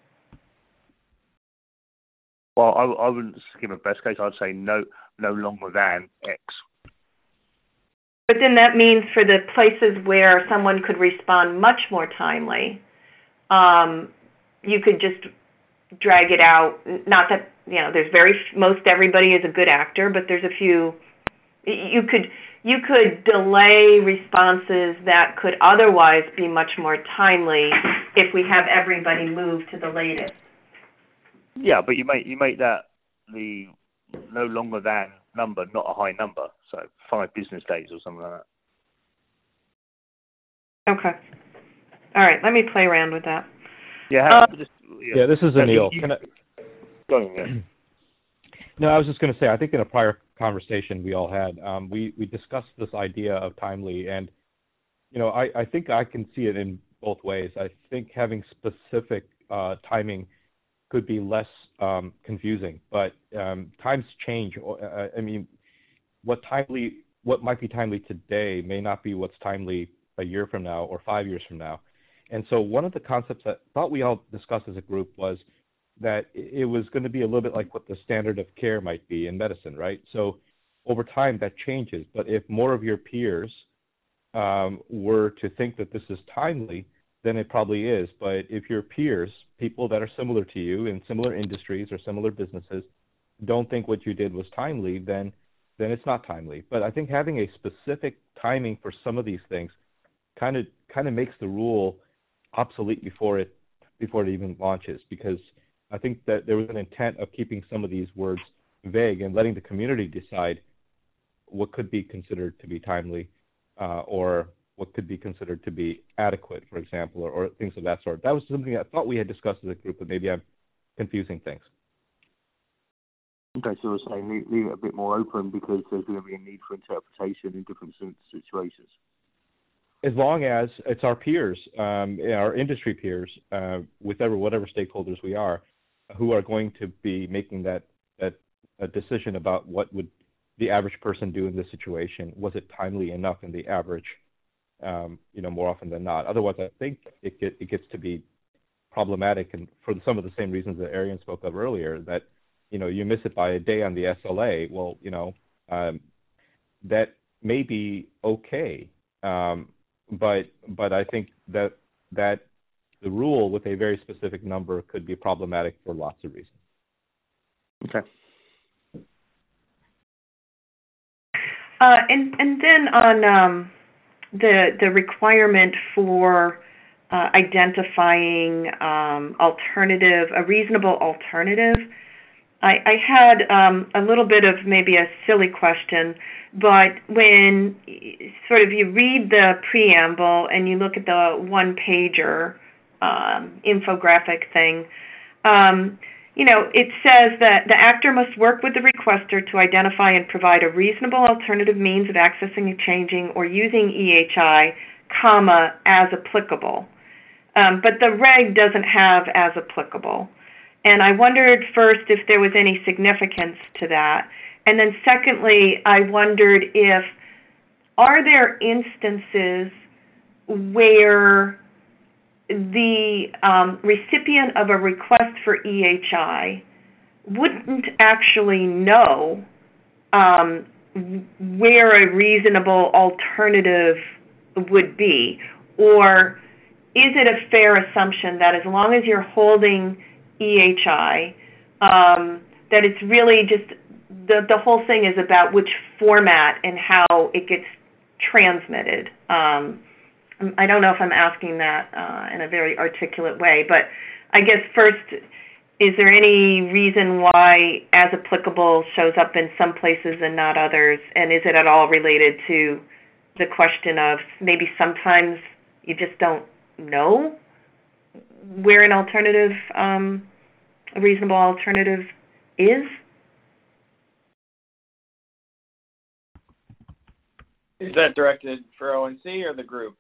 Well, I wouldn't give a best case. I'd say no longer than X. But then that means for the places where someone could respond much more timely, you could just drag it out. Not that, you know, there's most everybody is a good actor, but there's a few. You could delay responses that could otherwise be much more timely if we have everybody move to the latest. Yeah, but you make that the no longer than number, not a high number. So 5 business days or something like that. Okay. All right. Let me play around with that. Yeah. This is Anil. Go ahead. No, I was just going to say, I think in a prior conversation we all had, we discussed this idea of timely, and, you know, I think I can see it in both ways. I think having specific timing could be less confusing, but times change. I mean, what might be timely today may not be what's timely a year from now or 5 years from now. And so one of the concepts that I thought we all discussed as a group was that it was going to be a little bit like what the standard of care might be in medicine, right? So over time that changes, but if more of your peers were to think that this is timely, then it probably is. But if your peers, people that are similar to you in similar industries or similar businesses, don't think what you did was timely, then it's not timely. But I think having a specific timing for some of these things kind of makes the rule obsolete before it even launches, because I think that there was an intent of keeping some of these words vague and letting the community decide what could be considered to be timely or what could be considered to be adequate, for example, or things of that sort. That was something I thought we had discussed as a group, but maybe I'm confusing things. Okay, so we're saying leave it a bit more open because there's going to be a need for interpretation in different situations. as long as it's our peers, our industry peers, whatever stakeholders we are, who are going to be making that a decision about what would the average person do in this situation. Was it timely enough in the average? More often than not. Otherwise, I think it gets to be problematic, and for some of the same reasons that Arian spoke of earlier, that you miss it by a day on the SLA. Well, that may be okay, but I think that the rule with a very specific number could be problematic for lots of reasons. Okay. And then on the requirement for identifying a reasonable alternative, I had a little bit of maybe a silly question, but when sort of you read the preamble and you look at the one-pager infographic thing, it says that the actor must work with the requester to identify and provide a reasonable alternative means of accessing, changing, or using EHI, as applicable. But the reg doesn't have as applicable. And I wondered first if there was any significance to that. And then secondly, I wondered are there instances where the recipient of a request for EHI wouldn't actually know where a reasonable alternative would be? Or is it a fair assumption that as long as you're holding EHI, that it's really just the whole thing is about which format and how it gets transmitted? I don't know if I'm asking that in a very articulate way, but I guess first, is there any reason why as applicable shows up in some places and not others? And is it at all related to the question of maybe sometimes you just don't know where an alternative, a reasonable alternative is? Is that directed for ONC or the group?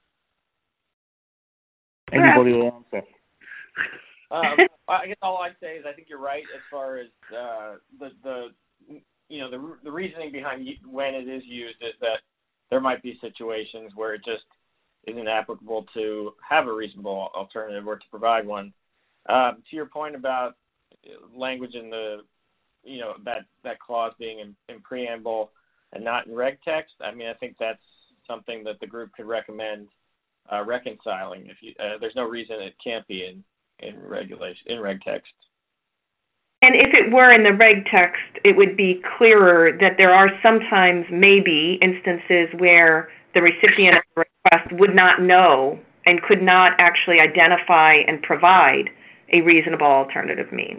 Anybody will answer. I guess all I'd say is I think you're right as far as the reasoning behind when it is used is that there might be situations where it just isn't applicable to have a reasonable alternative or to provide one. To your point about language in the that clause being in preamble and not in reg text, I mean, I think that's something that the group could recommend reconciling. There's no reason it can't be in reg text. And if it were in the reg text, it would be clearer that there are sometimes maybe instances where the recipient of the request would not know and could not actually identify and provide a reasonable alternative means.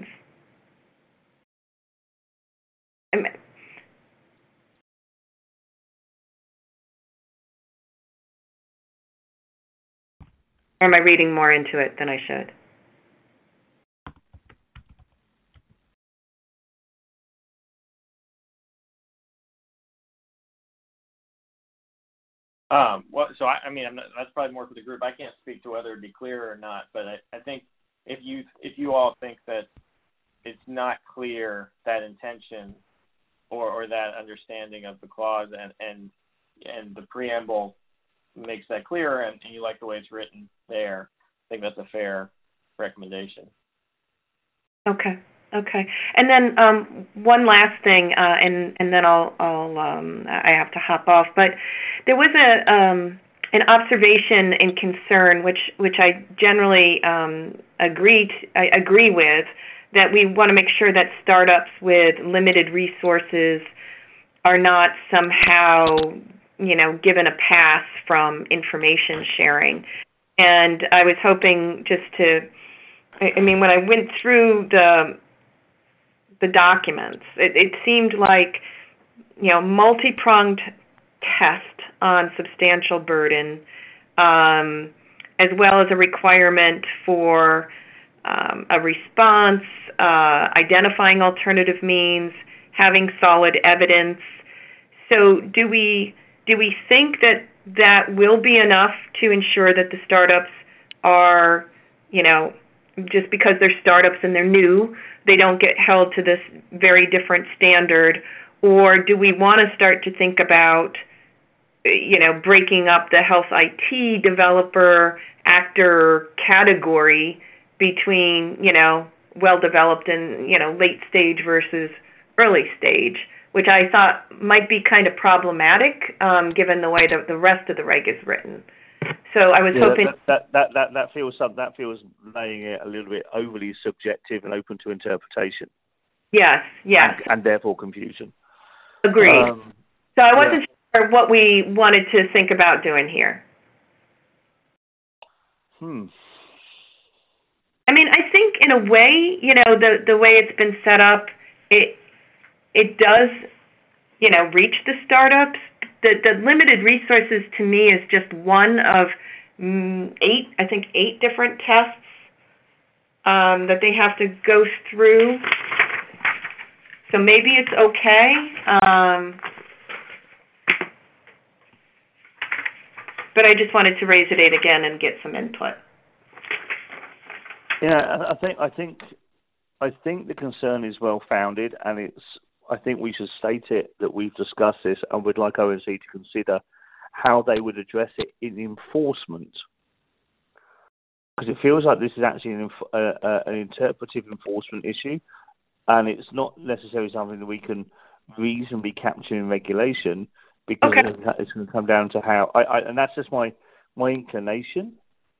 Or am I reading more into it than I should? That's probably more for the group. I can't speak to whether it'd be clear or not, but I think if you all think that it's not clear, that intention or that understanding of the clause and the preamble makes that clear, and you like the way it's written there, I think that's a fair recommendation. Okay. And then one last thing, and then I have to hop off. But there was an observation and concern, which I generally agree with, that we want to make sure that startups with limited resources are not somehow, given a pass from information sharing. And I was hoping when I went through the documents, it seemed like, multi-pronged test on substantial burden, as well as a requirement for a response, identifying alternative means, having solid evidence. So do we think that that will be enough to ensure that the startups are, just because they're startups and they're new, they don't get held to this very different standard? Or do we want to start to think about, breaking up the health IT developer actor category between, well-developed and, late stage versus early stage, which I thought might be kind of problematic given the way that the rest of the reg is written. So I was hoping that feels laying it a little bit overly subjective and open to interpretation. Yes. And therefore confusion. Agreed. So I wasn't sure what we wanted to think about doing here. I mean, I think in a way, the way it's been set up, it does, reach the startups. The limited resources to me is just one of 8 different tests that they have to go through. So maybe it's okay. But I just wanted to raise it again and get some input. Yeah, I think the concern is well founded, and I think we should state it that we've discussed this and would like ONC to consider how they would address it in enforcement, because it feels like this is actually an interpretive enforcement issue, and it's not necessarily something that we can reasonably capture in regulation, because it's going to come down to how. And that's just my inclination.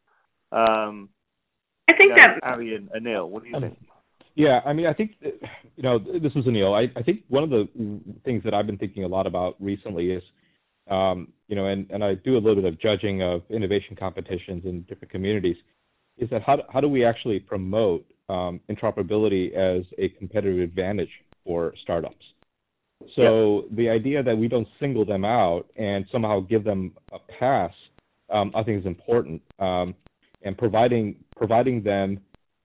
I think that Arian, Anil, what do you think? Yeah, I mean, I think, this is Anil. I think one of the things that I've been thinking a lot about recently is, and I do a little bit of judging of innovation competitions in different communities, is that how do we actually promote interoperability as a competitive advantage for startups? So the idea that we don't single them out and somehow give them a pass, I think is important. And providing them,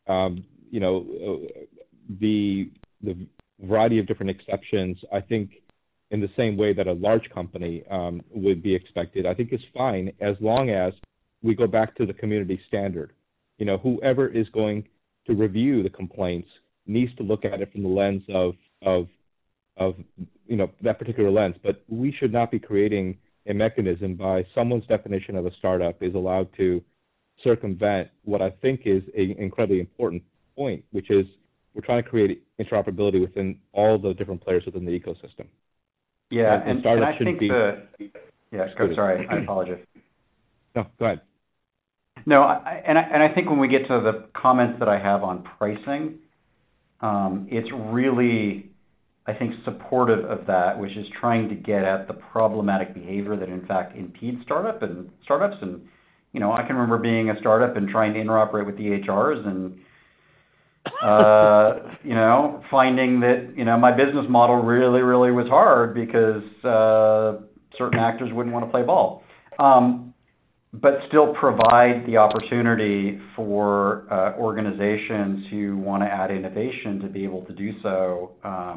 the variety of different exceptions, I think, in the same way that a large company would be expected, I think is fine, as long as we go back to the community standard. Whoever is going to review the complaints needs to look at it from the lens of that particular lens. But we should not be creating a mechanism by someone's definition of a startup is allowed to circumvent what I think is an incredibly important point, which is we're trying to create interoperability within all the different players within the ecosystem. Yeah, and I think sorry, I apologize. No, go ahead. No, I think when we get to the comments that I have on pricing, it's really, I think, supportive of that, which is trying to get at the problematic behavior that in fact impedes startups. And I can remember being a startup and trying to interoperate with the EHRs and finding that my business model really, really was hard because certain actors wouldn't want to play ball. But still provide the opportunity for organizations who want to add innovation to be able to do so,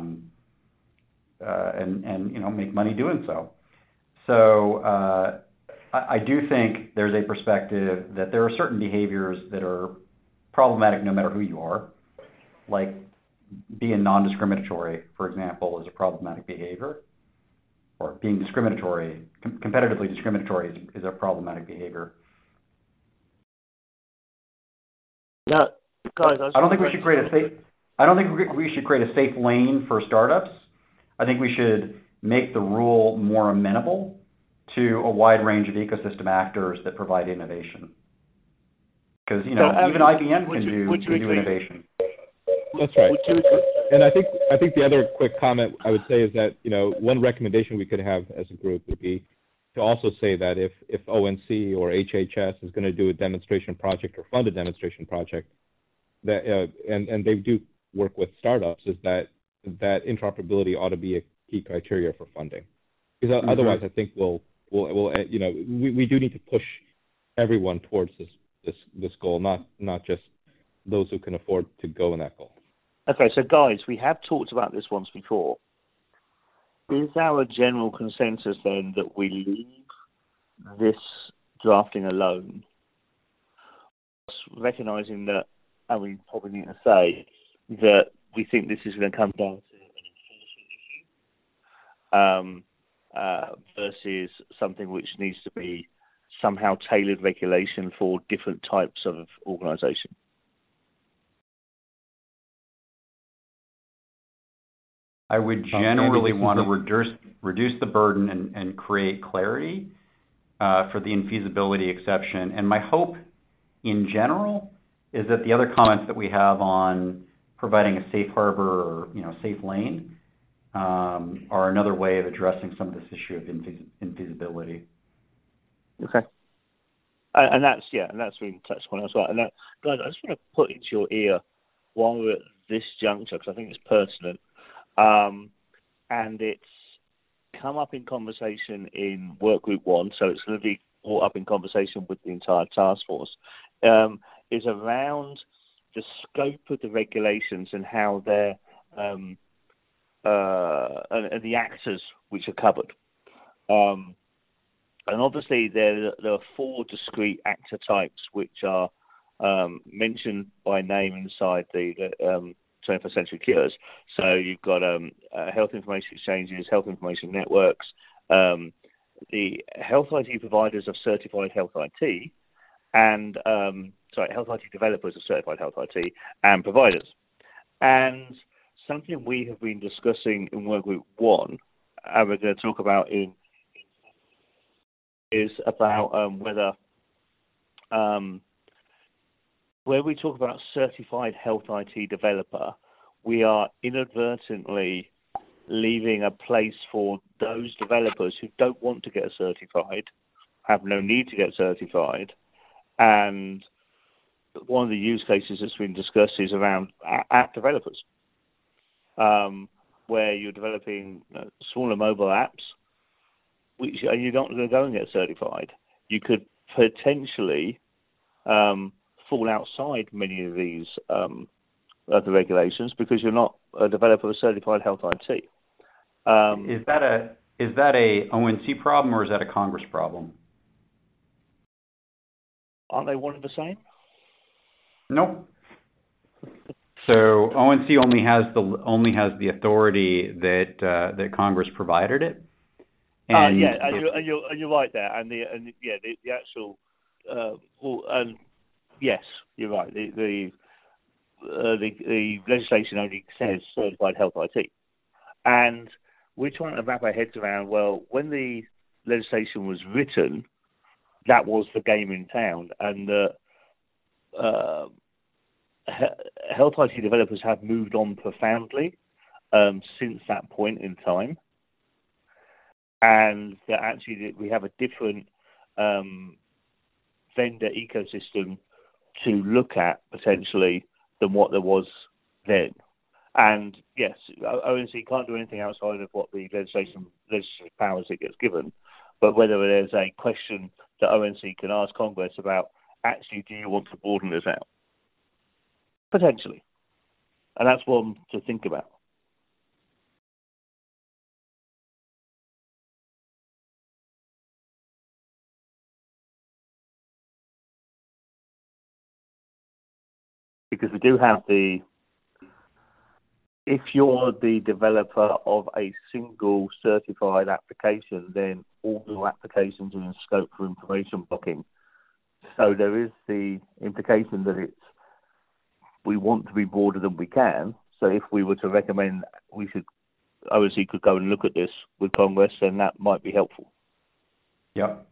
and make money doing so. So I do think there's a perspective that there are certain behaviors that are problematic no matter who you are, like being non-discriminatory, for example, is a problematic behavior. Or being discriminatory, competitively discriminatory, is a problematic behavior. Yeah, guys, I don't think we should create a safe. I don't think we should create a safe lane for startups. I think we should make the rule more amenable to a wide range of ecosystem actors that provide innovation. Because even IBM can do innovation. That's right. And I think the other quick comment I would say is that, one recommendation we could have as a group would be to also say that if ONC or HHS is going to do a demonstration project or fund a demonstration project, that and they do work with startups, is that interoperability ought to be a key criteria for funding. Because otherwise, I think we do need to push everyone towards this goal, not just those who can afford to go in that goal. Okay, so guys, we have talked about this once before. Is our general consensus then that we leave this drafting alone, recognizing that, and we probably need to say that we think this is going to come down to an enforcement issue versus something which needs to be somehow tailored regulation for different types of organisation. I would generally want to reduce the burden and create clarity for the infeasibility exception. And my hope in general is that the other comments that we have on providing a safe harbor or safe lane are another way of addressing some of this issue of infeasibility. Okay. And that's been touched upon as well. And that, guys, I just want to put into your ear while we're at this juncture, because I think it's pertinent, and it's come up in conversation in Workgroup 1, so it's going to be brought up in conversation with the entire task force, is around the scope of the regulations and how they're and the actors which are covered. And obviously there are 4 discrete actor types which are mentioned by name inside the 21st Century Cures. So you've got health information exchanges, health information networks, the health IT providers of certified health IT, and health IT developers of certified health IT, and providers. And something we have been discussing in Workgroup 1, and we're going to talk about is about whether where we talk about certified health IT developer, we are inadvertently leaving a place for those developers who don't want to get certified, have no need to get certified, and one of the use cases that's been discussed is around app developers, where you're developing smaller mobile apps, which you're not going to go and get certified. You could potentially fall outside many of these other regulations because you're not a developer of certified health IT. Is that a ONC problem or is that a Congress problem? Aren't they one and the same? Nope. So ONC only has the authority that Congress provided it. And you're right there. And the actual yes, you're right. The legislation only says certified health IT, and we're trying to wrap our heads around. Well, when the legislation was written, that was the game in town, and health IT developers have moved on profoundly since that point in time, and that actually we have a different vendor ecosystem to look at potentially than what there was then. And yes, ONC can't do anything outside of what the legislative powers it gets given, but whether there's a question that ONC can ask Congress about, actually, do you want to broaden this out? Potentially. And that's one to think about. Because we do have if you're the developer of a single certified application, then all your applications are in scope for information blocking. So there is the implication that we want to be broader than we can. So if we were to recommend ONC could go and look at this with Congress, then that might be helpful. Yep.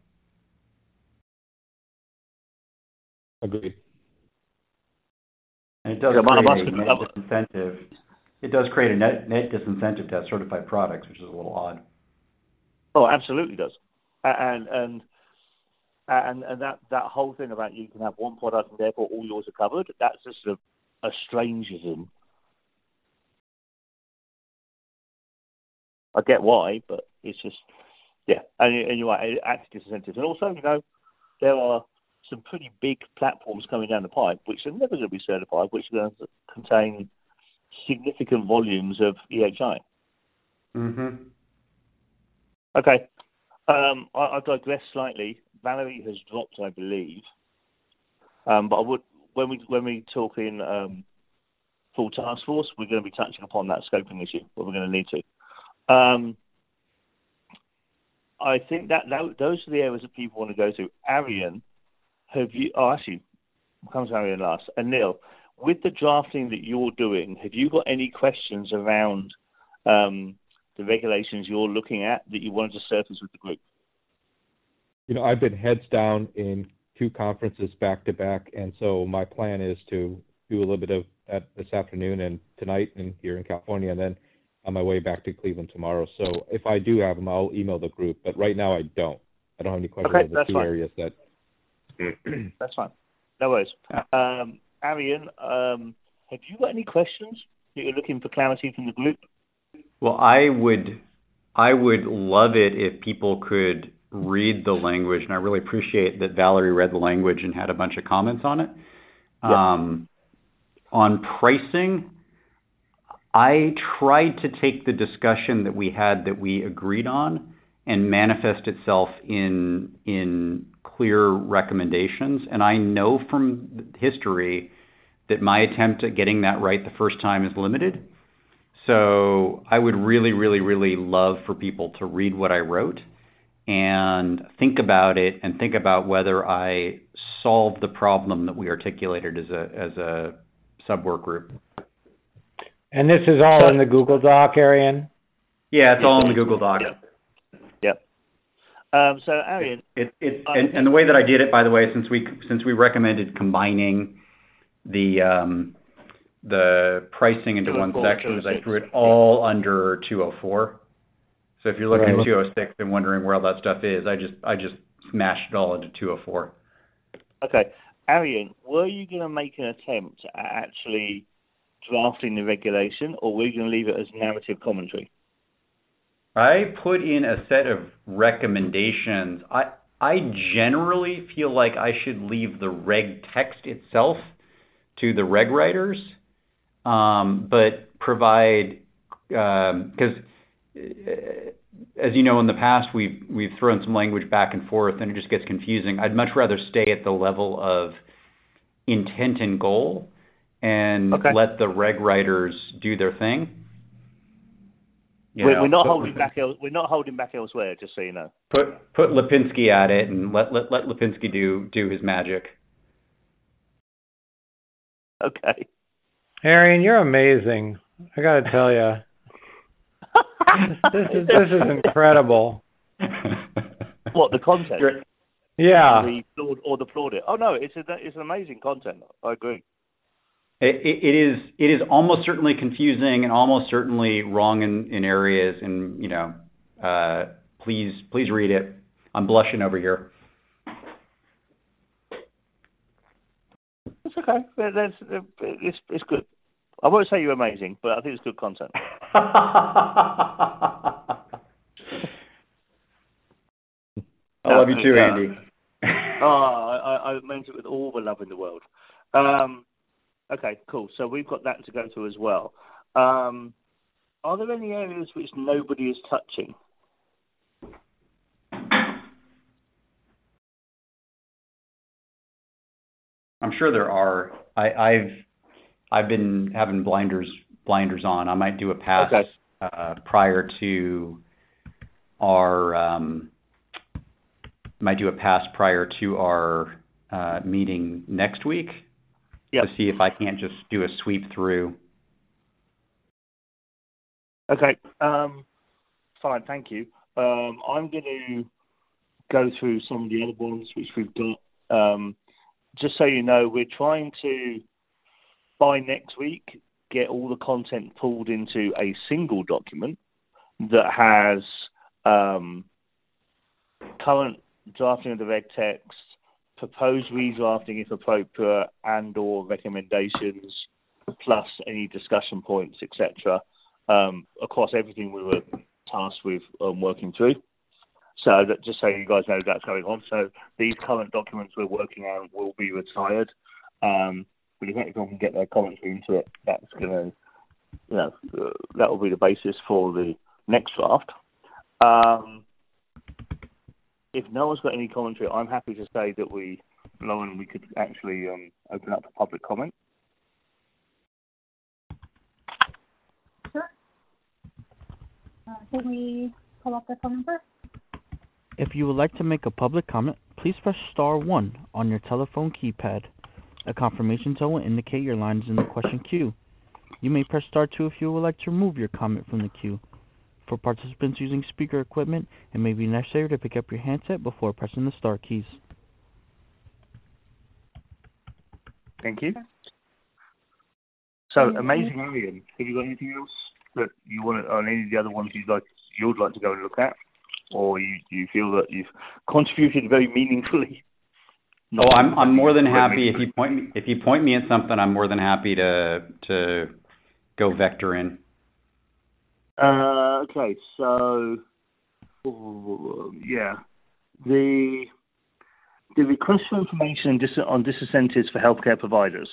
Agreed. And it does create a net disincentive. It does create a net disincentive to have certified products, which is a little odd. Oh, absolutely does. And that whole thing about you can have one product and therefore all yours are covered, that's just a strangeism. I get why, but it's just, yeah. And you're right, it acts disincentives. And also, there are some pretty big platforms coming down the pipe, which are never going to be certified, which are going to contain significant volumes of EHI. Mm-hmm. Okay. I digress slightly. Valerie has dropped, I believe. But I would, when we talk in full task force, we're going to be touching upon that scoping issue, but we're going to need to. I think that those are the areas that people want to go to. Arian, comes Arian last. And Neil, with the drafting that you're doing, have you got any questions around the regulations you're looking at that you wanted to surface with the group? I've been heads down in 2 conferences back to back, and so my plan is to do a little bit of that this afternoon and tonight and here in California, and then on my way back to Cleveland tomorrow. So if I do have them, I'll email the group. But right now, I don't. I don't have any questions on the 2 areas that. That's fine. No worries. Arian, have you got any questions that you're looking for clarity from the group? Well, I would love it if people could read the language, and I really appreciate that Valerie read the language and had a bunch of comments on it. Yeah. On pricing, I tried to take the discussion that we had that we agreed on and manifest itself in clear recommendations. And I know from history that my attempt at getting that right the first time is limited. So I would really, really, really love for people to read what I wrote and think about it and think about whether I solved the problem that we articulated as a sub-work group. And this is all in the Google Doc, Arian? Yeah, it's all in the Google Doc. Yep. So, Arian, and the way that I did it, by the way, since we recommended combining the pricing into one section, is I threw it all under 204. So if you're looking at 206 and wondering where all that stuff is, I just smashed it all into 204. Okay, Arian, were you going to make an attempt at actually drafting the regulation, or were you going to leave it as narrative commentary? I put in a set of recommendations. I generally feel like I should leave the reg text itself to the reg writers, but provide, because as you know, in the past we've thrown some language back and forth and it just gets confusing. I'd much rather stay at the level of intent and goal and let the reg writers do their thing. We're not holding back. We're not holding back elsewhere. Just so you know. Put Lipinski at it and let Lipinski do his magic. Okay. Arian, you're amazing. I got to tell you, this is incredible. What, the content? Yeah. The plaudit. Oh no, it's an amazing content. I agree. It is almost certainly confusing and almost certainly wrong in areas, and please read it. I'm blushing over here. It's okay. It's good. I won't say you're amazing, but I think it's good content. I love you too, Andy. I meant it with all the love in the world. Okay, cool. So we've got that to go through as well. Are there any areas which nobody is touching? I'm sure there are. I've been having blinders on. I might do a pass prior to our meeting next week. Yep. To see if I can't just do a sweep through. Okay. Fine, thank you. I'm going to go through some of the other ones which we've got. Just so you know, we're trying to, by next week, get all the content pulled into a single document that has current drafting of the reg text, proposed redrafting if appropriate, and or recommendations, plus any discussion points, etc., across everything we were tasked with working through. So that, just so you guys know, that's going on. So these current documents we're working on will be retired. But if anyone can get their commentary into it, that's going to, that will be the basis for the next draft. if no one's got any commentary, I'm happy to say that we could actually open up for public comment. Sure. Can we pull up the phone number? If you would like to make a public comment, please press star 1 on your telephone keypad. A confirmation tone will indicate your line is in the question queue. You may press star 2 if you would like to remove your comment from the queue. For participants using speaker equipment, it may be necessary to pick up your handset before pressing the star keys. Thank you. So, Amazing Alien, have you got anything else that you want to, on any of the other ones you'd like to go and look at? Or you feel that you've contributed very meaningfully? Oh, I'm more than happy if you point me at something. I'm more than happy to go vector in. Okay, so yeah, the request for information on disincentives for healthcare providers.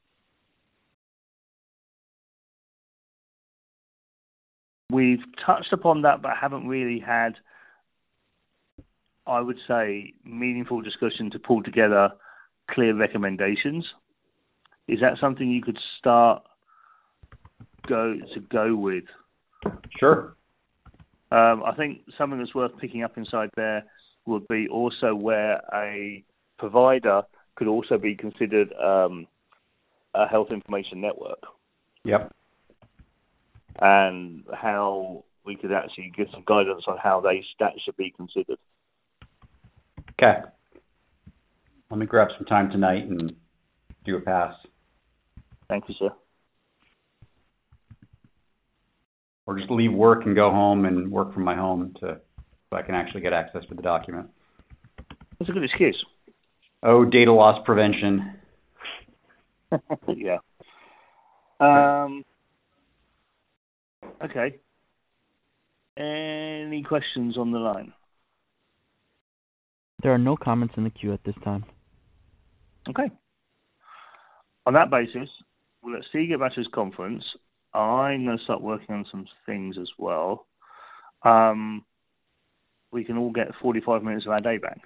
We've touched upon that, but haven't really had, I would say, meaningful discussion to pull together clear recommendations. Is that something you could start go with? Sure. I think something that's worth picking up inside there would be also where a provider could also be considered a health information network. Yep. And how we could actually give some guidance on how that should be considered. Okay. Let me grab some time tonight and do a pass. Thank you, sir. Or just leave work and go home and work from my home so I can actually get access to the document. That's a good excuse. Oh, data loss prevention. Yeah. Okay. Any questions on the line? There are no comments in the queue at this time. Okay. On that basis, we'll let Steve get back to his conference. I'm going to start working on some things as well. We can all get 45 minutes of our day back.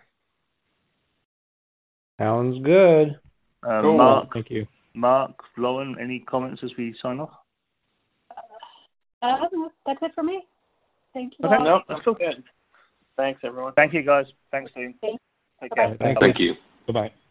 Sounds good. Cool. Mark, Thank you. Mark, Lauren, any comments as we sign off? That's it for me. Thank you. Okay, all. no, that's cool. Good. Thanks, everyone. Thank you, guys. Thanks, Steve. Thanks. Take care. Thank Thank you. Goodbye.